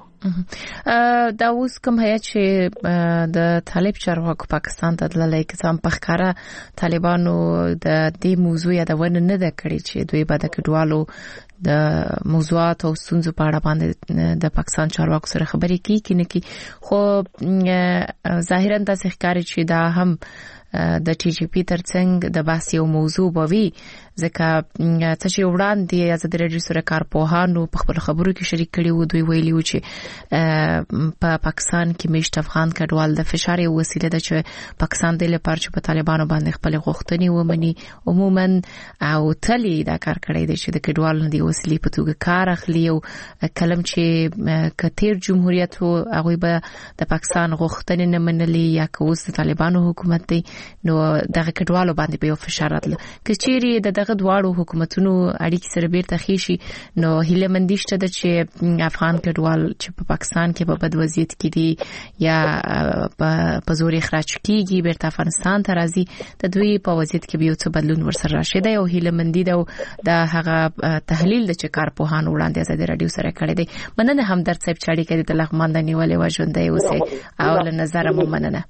دا اوس کوم هيا چې د طالب چارواکو پاکستان ته تللی کسان په ښکارا طالبانو د دې موضوع یادونه نه ده کړې چې دوی به د کډوالو د موضوعات او ستونزو په اړه باندې د پاکستان چارواکو سره خبرې کوي کینه کی خو ظاهرا تاسو ښکاري چې دا هم د ټي جي پی ترڅنګ د بحث یو موضوع بوي ځکه چې وړاندې آزاد رادیو سره کارپوهانو په خپل خبرو کې شریک کړي وو دوی ویلي و چې په پاکستان کې مشت افغان کډوال د فشار یو وسیله ده چې پاکستان د لپاره چې په طالبانو باندې خپل غوښتنې ومني عموما او تلی دا کار کړی دی چې د کډوالو د وسیلې په توګه کار اخلي او کلم چې کتیر جمهوریت او هغه به د پاکستان غوښتنې نه منلي یا کوس د طالبانو حکومت دی نو دغه کډوالو باندې به یو فشار راځي کچېری د دغه دواړو حکومتونو اړیکې سره بیرته خېشي نو هیله مندشته د چې افغان کډوال چې په پاکستان کې په بد وضعیت کې دي یا په زور اخراج کیږي بیرته افغانستان ته راځي د دوی په وضعیت کې به یو څه بدلون ورسره راشي دا یو هیله مندي ده د هغه تحلیل د چې کارپوهان وړاندې آزاد رادیو سره کړی دی. مننه همدرد صاحب چاړي کې د لغمان د نیولې و ژوندۍ اوسه او له نظر مو مننه.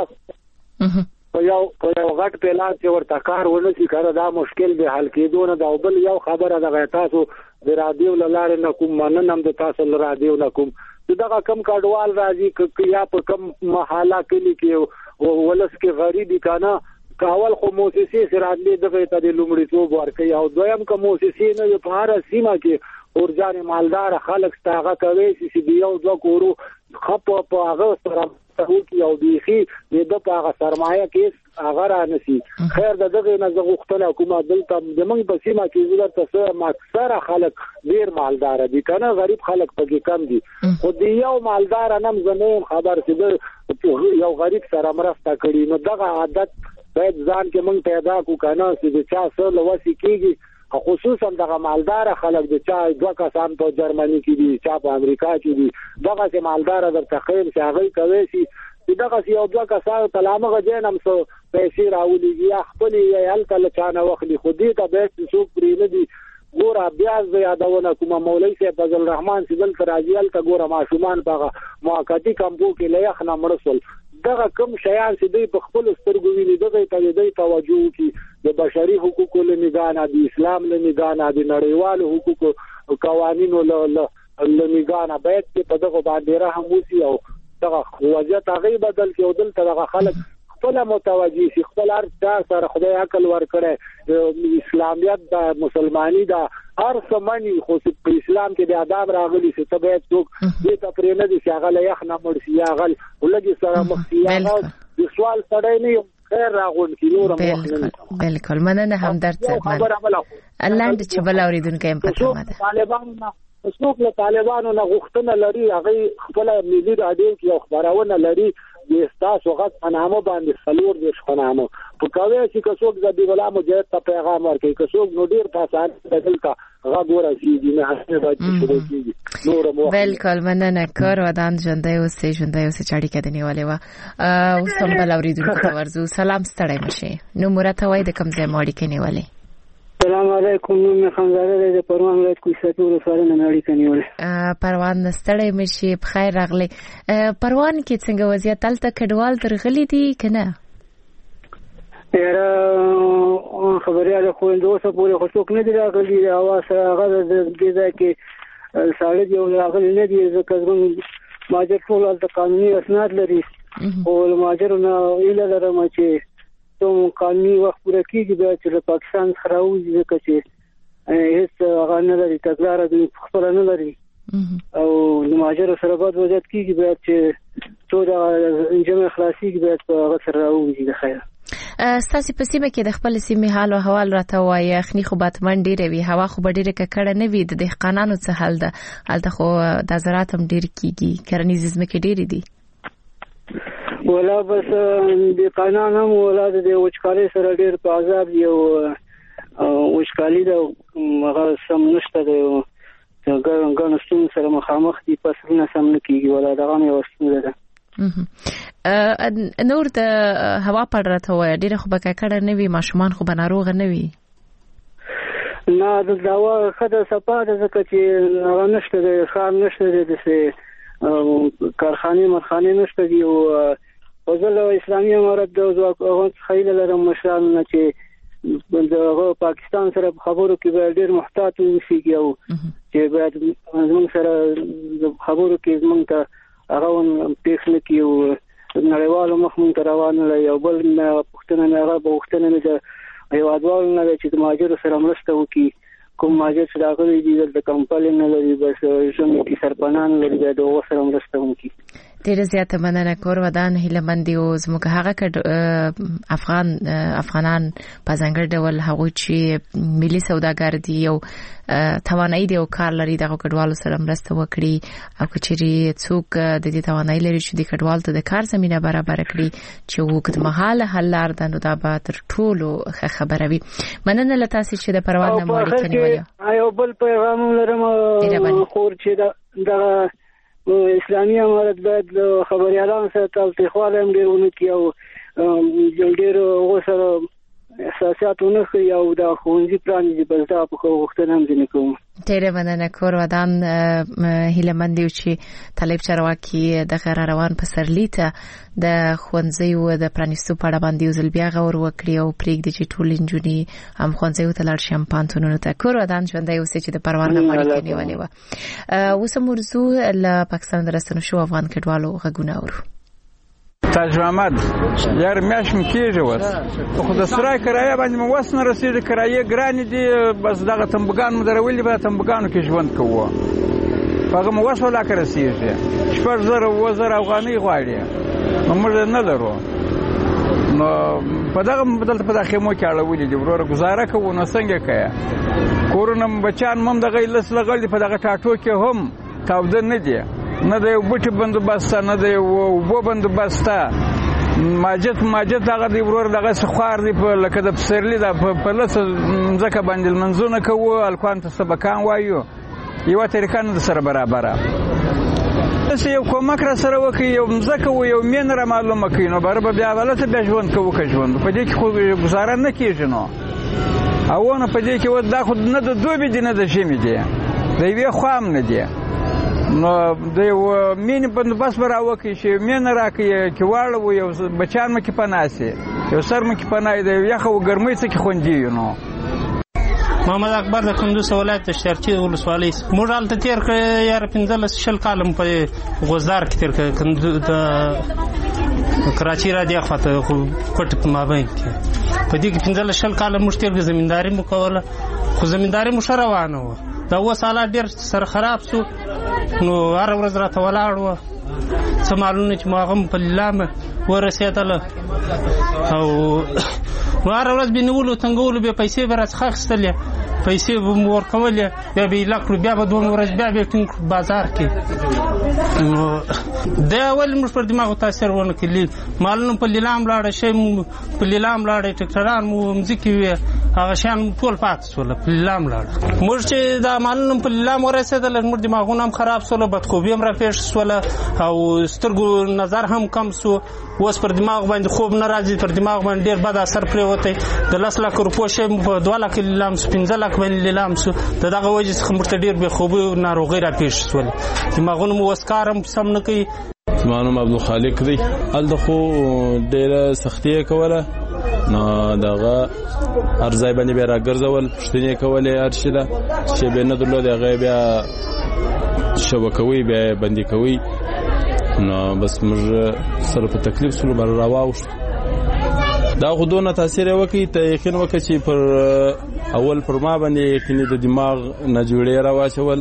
په یو په یو غټ پلان چې ورته کار ونشي کړه دا مشکل به حل کېدو نه دا بل یو خبره د تاسو د رادیو لاره نه کوم مننم د تاسو ل رادیو نه کوم دغه کم کډوال راځي یا په کم محاله کې کې ولس کې غریبي کنه کاول خو موسسې سره دې دغه ته د لومړیتوب ورکړي او دویم کوم موسسې نه په هر سیمه کې اورجان مالدار خلک ستاغه کوي چې یو دوه کورو خپ په هغه سره ته یو بيخي د په هغه سرمایه کې هغه را نسی خیر دغه نه غوښتنه کومه دلته د موږ په سیمه کې زړه تاسو اکثره خلک ډیر مالدار دي کنه غریب خلک پکې کم دي خو دی یو مالدار نم زموږ خبر چې یو غریب سره مرسته کړي نو دغه عادت باید ځان کې موږ پیدا کو کنه چې چا سره لوسي کېږي خصوصا دغه مالدار خلک د چا دوه کسان په جرمني کې دي چا په امریکا کې دي دغه چې مالدار در تخیل چې هغه کوي چې دغه یو دوه کسان په لامغه جنم سو پیسې راولي خپل یې هلته چانه وخلي خو دې ته به څوک پرې نه دي ګوره بیا زه یادونه کوم مولوی صاحب فضل الرحمن چې دلته راځي هلته ګوره ماشومان په موقتی کمپو کې له یخ نه مړسول دغه کوم شیان چې دوی په خپل سترګو ویني دغه ته دوی توجه کوي د بشري حقوقو له نگاه د اسلام له نگاه د نړیوالو حقوقو قوانینو له نگاه باید په دغه باندې رحم وشي او دغه وضعیت هغه بدل کې او دلته دغه خلک خپل متوجي شي خپل هر چا سره خدای عقل ورکړي اسلامیت د مسلمانی دا هر سمانی خو په اسلام کې د آداب راغلي چې ته باید څوک دې ته پرې نه دي چې هغه له یخ نه مړ شي یا هغه ولګي سره مخ شي هغه د سوال سړی نه خیر راغون کی نور بالکل بالکل مننه همدرد صاحب الله دې چې بل اوریدونکو هم پته مده طالبانو څوک له طالبانو نه غوښتنه لري هغه خپل ملي راډیو کې خبرونه لري د تاسو غږ انامه باندې څلور د شخنامه په کوي چې څوک د دیولا مجاهد ته پیغام ورکړي که څوک نو ډیر پاسان بدلتا غږ ورسیږي نه هڅه باید شروع کیږي نور مو بالکل مننه کار ودان ژوندۍ اوسې ژوندۍ اوسې چاړي کې دنیواله وا او سم بل اوریدونکو ته ورزو سلام ستړی مشه نو مرته وای د کم ځای ماړي کې نیولې السلام علیکم نو خمزاده د پروان ولایت کوڅه ټول سره نړۍ کې نیولې پروان نستړی مشي په خیر راغلی پروان کې څنګه وضعیت تلته کډوال درغلي دي کنه یاره خبرياله خو اندوسه پورې خو څوک نه دی راغلی هوا سره هغه د دې ځای کې ساړه دی او راغلی نه دی ځکه زموږ ماجر ټول د قانوني اسناد لري او ماجرونه ایله لرم چې ته قانوني وخت پوره کیږي بیا چې پاکستان خراوځي ځکه چې هیڅ هغه نه لري تګلاره دوی خپل نه لري او د ماجر سره بعد وضعیت کیږي بیا چې څو د انجام خلاصي کې بیا په هغه سره راوځي د خیر ستاسو په سیمه کې د خپل سیمه حال او احوال راته وایي اخني خو باتمن ډیره وی هوا خو ډیره ککړه نه وي د دهقانانو څه حل ده البته خو د زراعت هم ډیر کیږي کرنیز ځمکې ډیره دي ولا بس د قانونم ولا د وچکالي سره ډیر په عذاب یو وچکالي د هغه سم نشته د ګانستون سره مخامخ دي پسونه سم نه کیږي ولا دغه یو ستونزه ده نور د هوا پر راته وای ډیره خو بککړه نه وي ماشومان خو بناروغ نه وي نه د دوا خدای سپاده ځکه چې هغه نشته د خار نشته د څه کارخانه مرخانه نشته دی او وزل اسلامي امارت د ځواکونو خیل لرم مشران چې د پاکستان سره خبرو کې ډېر محتاط اوسېږي او چې باید موږ سره خبرو کې موږ ته هغه پیښ نه کیو نړیوالو مخ موږ ته روان نه یو بل پښتنه نه هغه پښتنه نه د یو اډوال نه چې د ماجر سره مرسته وکړي کوم ماجر چې راغلي دي د کمپاین نه لري بس ژوند کې سرپنان لري د دوه سره مرسته وکړي ډیره زیاته مننه کور ودان هیلمندي او زموږ هغه کډ افغان افغانان په ځانګړي ډول هغه چې ملي سوداګر دي او توانایي دی او کار لري دغه کډوالو سره مرسته وکړي او کچري څوک د دې توانایي لري چې د کډوال ته د کار زمينه برابر کړي چې وګت مهاله حل لار د نو دا به تر ټولو خبره وي مننه لته چې د پروان نه ماړي کني یو بل پیغام لرم خور چې د اسلامي امارت باید خبريالان سره تلخواله هم ډیرونه کی او ډیر غوسه احساسات ونخي او د خوندې پلان دي بس دا په وختونه هم ځنه کوم ډیره مننه کور ودان هیلمندي چې طالب چرواکي د غیر روان په سرلیته د خوندزي او د پرانیستو په اړه باندې ځل بیا غور وکړي او پریږدي چې ټول انجونی هم خوندزي ته لاړ شي هم پانتونونو ته کور ودان ژوندۍ اوسې چې د پروان نه ماړي کې نیولې و اوس مرزو له پاکستان درستنو شو افغان کډوالو غږونه اورو تاج محمد یار میاشم کیږي وس خو د سرای کرایه باندې مو وس نه رسیدي کرایه ګران دي بس دغه تنبګان مدرولي به تنبګانو کې ژوند کوو هغه مو وس ولا کرسیږي شپږ زره وزر افغاني غواړي موږ نه لرو نو په دغه بدلته په داخله مو کې اړولې دي وروره گزاره کوو نو څنګه کوي کورونم بچان مم دغه لس لغل په دغه ټاټو کې هم تاوده نه دي نه د یو بوټي بندوبست نه د یو وبو بندوبست ماجت ماجت هغه دی ورور دغه سخوار دی په لکه د پسرلی د په لس ځکه باندې منځونه کوو الکوان ته سبکان وایو یو طریقان د سره برابر چې یو کومک را سره وکي یو ځکه و یو مين را معلومه کینو برابر بیا ولته بیا ژوند کوو که ژوند په دې کې خو گزاره نه کیږي نو او نه په دې کې و دا خو نه د دوبې دي نه د شمې دي د یوې خام نه دي نو د یو مینې بندوبست به راوکړي چې مینه راکړي کې واړه یو بچیان مکې پناسي یو سر مکې پناه د یخه و ګرمۍ څه کې خوندي وي نو محمد اکبر د کندوز ولایت د شرچي ولسوالۍ موږ هلته تېر کړی یاره پنځلس شل کاله په غوزدار کې تېر کړی د کراچي را دی خواته خو کوټ په مابین کې په دې کې پنځه شل کاله موږ تیر زمینداری مو کوله خو زمینداری مو ښه روانه وه دا اوس حالات ډېر سره خراب سو نو هره ورځ راته ولاړ وه څه مالونه چې مو هغه په لیلامه ورسېدله او نو هره ورځ بې نیولو تنګولو بیا پیسې به راڅخه اخیستلې پیسې به مو ورکولې بیا به یې لک کړو بیا به دوه ورځ بیا به یې ټینګ کړو بازار کې نو دا ولې موږ پر دماغو تاثیر ونه کړي مالونه په لیلام لاړه شی مو په لیلام لاړه ټکټران مو مځکې وې هغه شیان ټول پاتې سول په لیلام لاړه موږ چې دا مالونه په لیلام ورسېدل موږ دماغونه هم خراب سول بدخوبي هم راپېښ سول او سترګو نظر هم کم سو اوس پر دماغ باندې خوب نه راځي پر دماغ باندې ډېر بد اثر پرېوتی د لس لک روپو شی په دوه لکه لیلام سو پنځه لک باندې لیلام سو د دغه وجې څخه موږ ته ډېر بېخوبي او ناروغۍ راپېښ سول دماغونه مو اوس کار هم سم نه کوي زما نوم عبدالخالق دی هلته خو ډېره سختي یې کوله نو دغه هر ځای باندې بیا راګرځول پوښتنې یې کولې هر شي ده چې بیا نه درلودې هغه یې بیا شوه کوي بیا یې بندي کوي نو بس موږ سره په تکلیف سولو بر راواوښتو دا خو دونه تاثیر یې وکړي ته یقین وکړه چې پر اول پر ما باندې یقیني د دماغ ناجوړې راواچول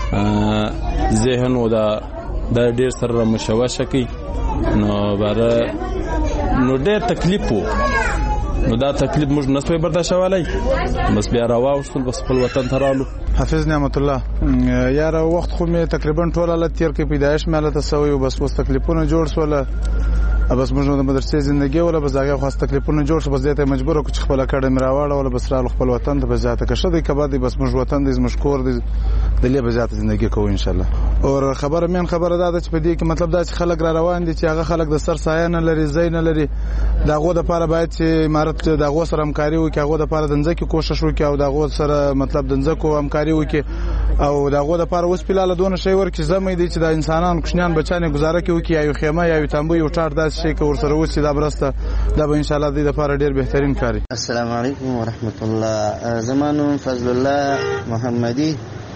ذهن و دا دا ډېر سره مشوشه کوي نو باره نو ډېر تکلیف و نو دا تکلیف موږ نسوی برداشتولی بس بیا راواوښتل بس خپل وطن ته رالو حافظ نعمت الله یاره وخت خو مې تقریبا ټول حالت تیر کړی پیدایش مې هلته سوی و بس اوس تکلیفونه جوړ سوله بس موږ د مدرسې زندګي ولا بس هغه خاص تکلیفونه جوړ شو بس دې ته مجبور وکړو چې خپل کډه مې راوړل ولا بس را خپل وطن ته بس ځاته کښه دی کبا دی بس موږ وطن دې زموږ کور دی د لې به ځاته زندګي کوو ان شاء الله او خبره مې خبره ده چې په دې کې مطلب دا چې خلک را روان دي چې هغه خلک د سر سایه نه لري زین نه لري داغه د لپاره باید چې امارت داغه سره همکاري وکړي هغه د لپاره د ځکه کوشش وکړي او داغه سره مطلب د ځکه همکاري وکړي او داغه د لپاره اوس پلاله دونه شی ورکې زمې دي چې د انسانان کوشنیان بچانه گزاره کوي چې یو خیمه یا یو تنبو یو ټار داس شي کور سره وسی دا برسته دا به ان شاء الله د لپاره ډیر بهترین کاری. السلام علیکم ورحمت الله. زمانو فضل الله محمدی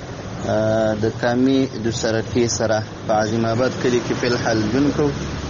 د کامی د سرکی سره په عظیم آباد کلی کې په الحال جون کو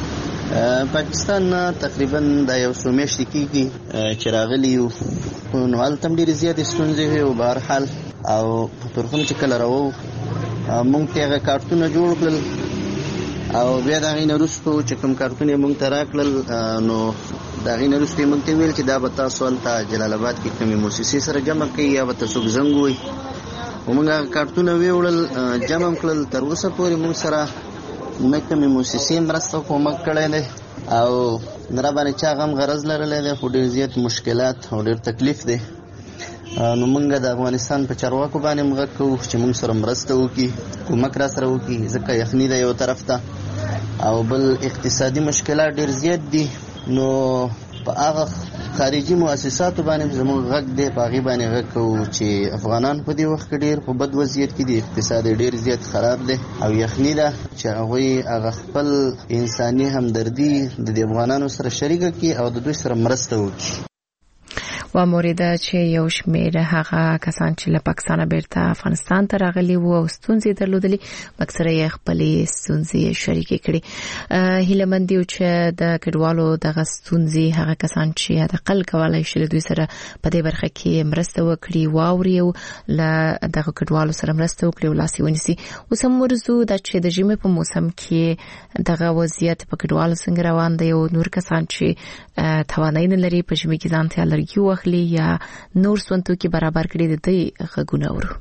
پاکستان تقریبا د یو سومیشت کېږي چې راغلی یو نو هلته ډېرې زیاتې ستونزې وې او بهر حال او ترخم چې کله راوو مونږ ته هغه کارتونه جوړ کړل او بیا د هغې نه وروستو چې کوم کارتونه یې مونږ ته راکړل نو د هغې نه وروستو یې مونږ ته ویل چې دا به تاسو هلته جلال آباد کې کومې موسسې سره جمع کوي یا به ته څوک زنګ ووایي ومونږ هغه کارتونه ویوړل جمع هم کړل تر اوسه پورې مونږ سره نه کومې موسسې مرسته کومک کړی دی او نه راباندې چا غم غرض لرلی دی خو ډېر زیات مشکلات او ډېر تکلیف دی نو مونږ د افغانستان په چارواکو باندې هم غږ کوو چې مونږ سره مرسته وکړي کومک را سره وکړي ځکه یخني ده یو طرف ته او بل اقتصادي مشکلات ډېر زیات دي نو په هغه خارجي مؤسساتو باندې زموږ غږ دی په هغې باندې غږ کوو چې افغانان په دې وخت کې ډېر په بد وضعیت کې دي اقتصاد یې ډېر زیات خراب دی او یخني ده چې هغوی هغه خپل انساني همدردي د دې افغانانو سره شریکه کړي او د دوی سره مرسته وکړي. و مورد چې یو شمېر هغه کسان چې له پاکستانه بیرته افغانستان ته راغلي وو او ستونزې درلودلې اکثره یې خپلې ستونزې شریکې کړې. هیله مند یو چې د کډوالو دغه ستونزې هغه کسان چې حداقل کولی شي له دوی سره په دې برخه کې مرسته وکړي واوري او له دغه کډوالو سره مرسته وکړي او لاس یې ونیسي. اوس هم موضوع ده چې د ژمي په موسم کې دغه وضعیت په کډوالو څنګه روان دی او نور کسان چې توانایي نه لري په ژمي کې ځان ته لرګي واخلي یا نور سونتو کې برابر کړي د دې غږونه اورو.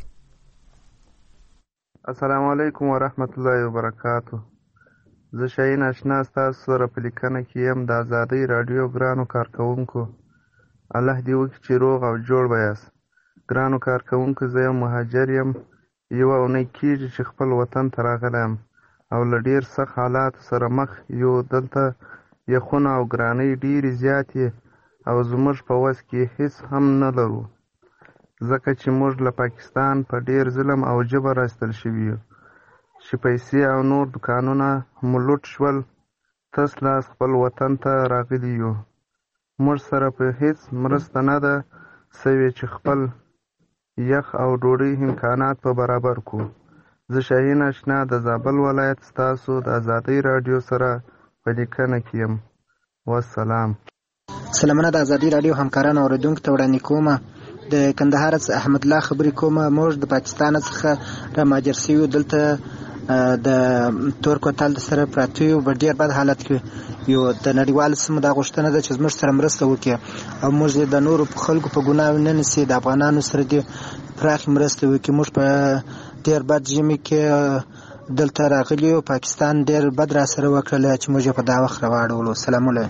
السلام علیکم ورحمت الله وبرکاتو. زه شاهین آشنا ستاسو سره په لیکنه کې یم د ازادۍ راډیو ګرانو کارکوونکو. الله دې وکړي چې روغ او جوړ به یاست. ګرانو کارکوونکو زه یم مهاجر یم یوه اونۍ کېږي چې خپل وطن ته راغلی یم او له ډېر سخت حالاتو سره مخ یو. دلته یخونه او ګرانۍ ډېرې زیاتې او زموږ په وس کې هیڅ هم نه لرو ځکه چې موږ له پاکستان په ډېر ظلم او جبر راستل شوي یو چې پیسې او نور دوکانونه مو لوټ شول. تس لاس خپل وطن ته راغلي یو. موږ سره په هیڅ مرسته نه ده سوې چې خپل یخ او ډوډۍ امکانات په برابر کړو. زه شاهین آشنا د زابل ولایت ستاسو د ازادۍ راډیو سره په لیکنه کې یم. والسلام. سلامونه د ازادي رادیو همکارانو اوریدونکو ته وړاندې کومه د کندهار څخه احمد الله خبرې کومه. موږ د پاکستان څخه را مهاجر شویو، دلته د تور کوتل سره پراته یو، په ډېر بد حالت کې یو. د نړیوال سیمو دا غوښتنه ده چې زموږ سره مرسته وکړي او موږ د نورو خلکو په ګناه نه نیسي، د افغانانو سره دې پراخې مرسته وکړي. موږ په ډېر بد ژمي کې دلته راغلي یو، پاکستان ډېر بد را سره وکړله چې موږ په دا وخت راواړولو. سلام علیکم.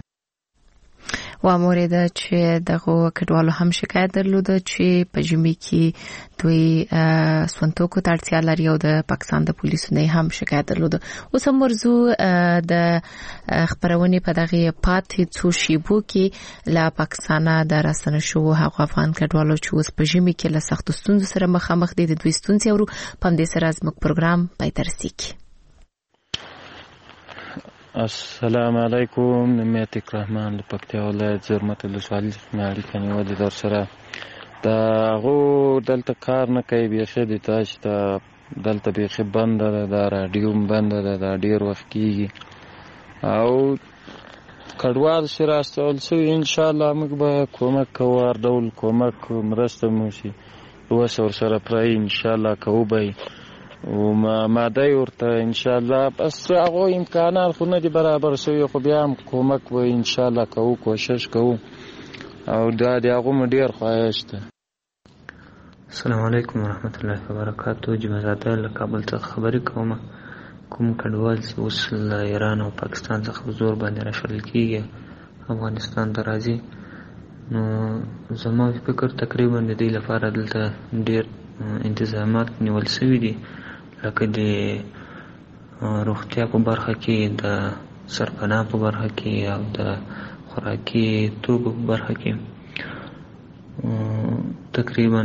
و مورد چې دغه کډوالو هم شکایت درلوده چې په ژمي کې دوی سونتوکو ته اړتیا لري او د پاکستان د پولیسو نه هم شکایت درلوده. اوس هم موضوع د خبرونه په دغه پاتې څو شیبو کې له پاکستان د راسنه شو هغه افغان کډوالو چې اوس په ژمي کې له سخت ستونزو سره مخامخ دي. د دوی ستونزې او په دې سره زموږ پروګرام پای ته رسیږي. السلام علیکم. نوم یې عتیق رحمان د پکتیا ولایت زرمت ولسوالۍ څخه مې اړیکه نیولې در سره. د هغو دلته کار نه کوي بیخي، د تا چې دلته بیخي بنده ده، دا راډیو هم بنده ده، دا ډېر وخت کېږي او کډوال چې راستول شوي انشاءالله موږ به کومک کوو، هر ډول کومک مرسته مو شي وس ورسره پرای انشاءالله کوو به او ماده ورته انشاءالله. بس هغه امکانات خو نه دي برابر شوي، خو بیا هم کومک به انشاءالله کوو، کوشش کوو او دا د هغه مو ډېر خواهش ده. السلام علیکم ورحمت الله وبرکاتو. جمعزاده له کابل څخه خبرې کوم. کوم کډوال چې اوس له ایران او پاکستان څخه زور باندې راشړل کېږي افغانستان ته راځي، نو زما فکر تقریبا د دې لپاره دلته ډېر انتظامات نیول شوي دي، لکه د روغتیا په برخه کې، د سرپناه په برخه کې او د خوراکي توکو په برخه کې. تقریبا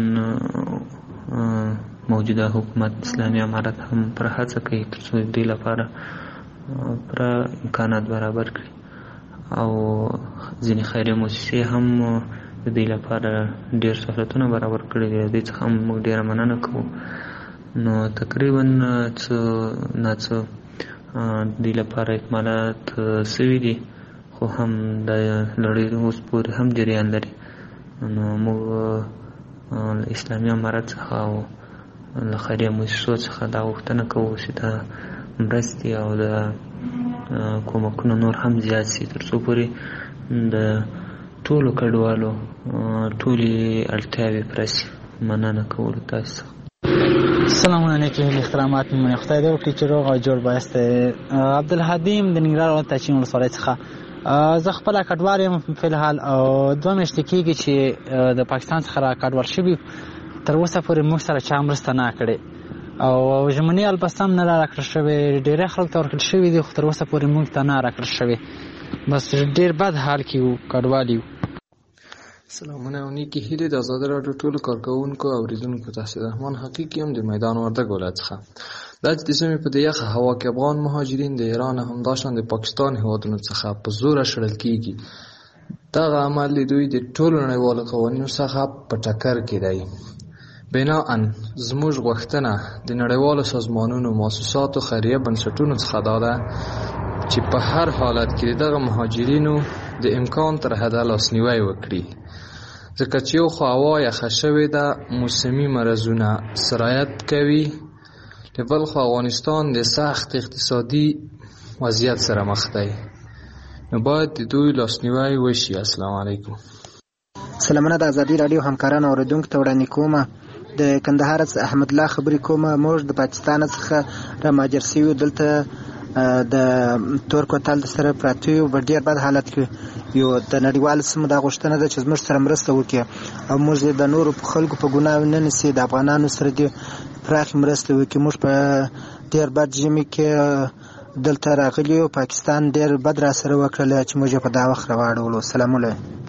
موجوده حکومت اسلامي امارت هم پر هڅه کوي تر څو دې لپاره پر امکانات برابر کړي او ځینې خیریه موسسې هم د دې لپاره ډېر سهولتونه برابر کړي دي. د دې څخه موږ ډېره مننه کوو. نو تقریبا څه نه څه د دې لپاره اکمالات شوي دي، خو هم د لړۍ اوس پورې هم جریان لري. نو موږ له اسلامي امارت څخه او له خیریه موسسو څخه دا غوښتنه کوو چې دا مرستې او د کومکونه نور هم زیات شي تر څو پورې د ټولو کډوالو ټولې اړتیاوې پوره شي. مننه کوو له تاسو څخه. السلام علیکم. احترامات مې خدای دې وکړي چې روغ او جوړ بایست. عبدالحدیم د ننګرهار ولایت اچین ولسوالۍ څخه. زه خپله کډوال یم فلحال او دوه میاشتې کېږي چې د پاکستان څخه را کډوال شوي، تر اوسه پورې موږ سره چا مرسته نه کړې او ژمنې البته هم نه را راکړل شوې. ډېری خلکو ته ورکړل شوي دي خو تر اوسه پورې موږ ته نه راکړل شوې. بس ډېر بد حال کې وو، کډوال یو. سلامونه او نیکی هیلې د آزادۍ راډیو ټولو کارکوونکو او اوریدونکو ته. سید رحمان حقیقي هم د میدان وردګ ولایت څخه. دا چې د ژمي په دې یخه هوا کې افغان مهاجرین د ایران هم داشتن د پاکستان هیوادونو څخه په زوره شړل کېږي. دغه عمل د دوی د ټولو نړیوالو قوانینو څخه په ټکر کې دی. بناءً زموږ غوښتنه د نړیوالو سازمانونو، مؤسساتو، خیریه بنسټونو څخه دا ده چې په هر حالت کې دغه مهاجرینو د امکان تر حده لاسنیوی وکړي، ځکه چې یو خو هوا یخه شوې ده، موسمي مرضونه سرایت کوي، له بل خوا افغانستان د سخت اقتصادي وضعیت سره مخ دی، نو باید د دوی لاسنیوی وشي. السلام علیکم. سلامونه د ازادي رادیو همکارانو اوریدونکو ته وړاندې کومه. د کندهار څخه احمد الله خبرې کومه. موږ د پاکستان څخه را مهاجر شویو، دلته د تور کوتل سره پراته یو، په ډېر بد حالت کې یو. د نړیوال سیمو دا غوښتنه ده چې زموږ سره مرسته وکړي او موږ د نورو خلکو په ګناه نه نیسي، د افغانانو سره دې پراخې مرسته وکړي. موږ په ډېر بد ژمي کې دلته راغلي یو، پاکستان ډېر بد را سره وکړله چې موږ په دا وخت راواړولو. سلام علیکم.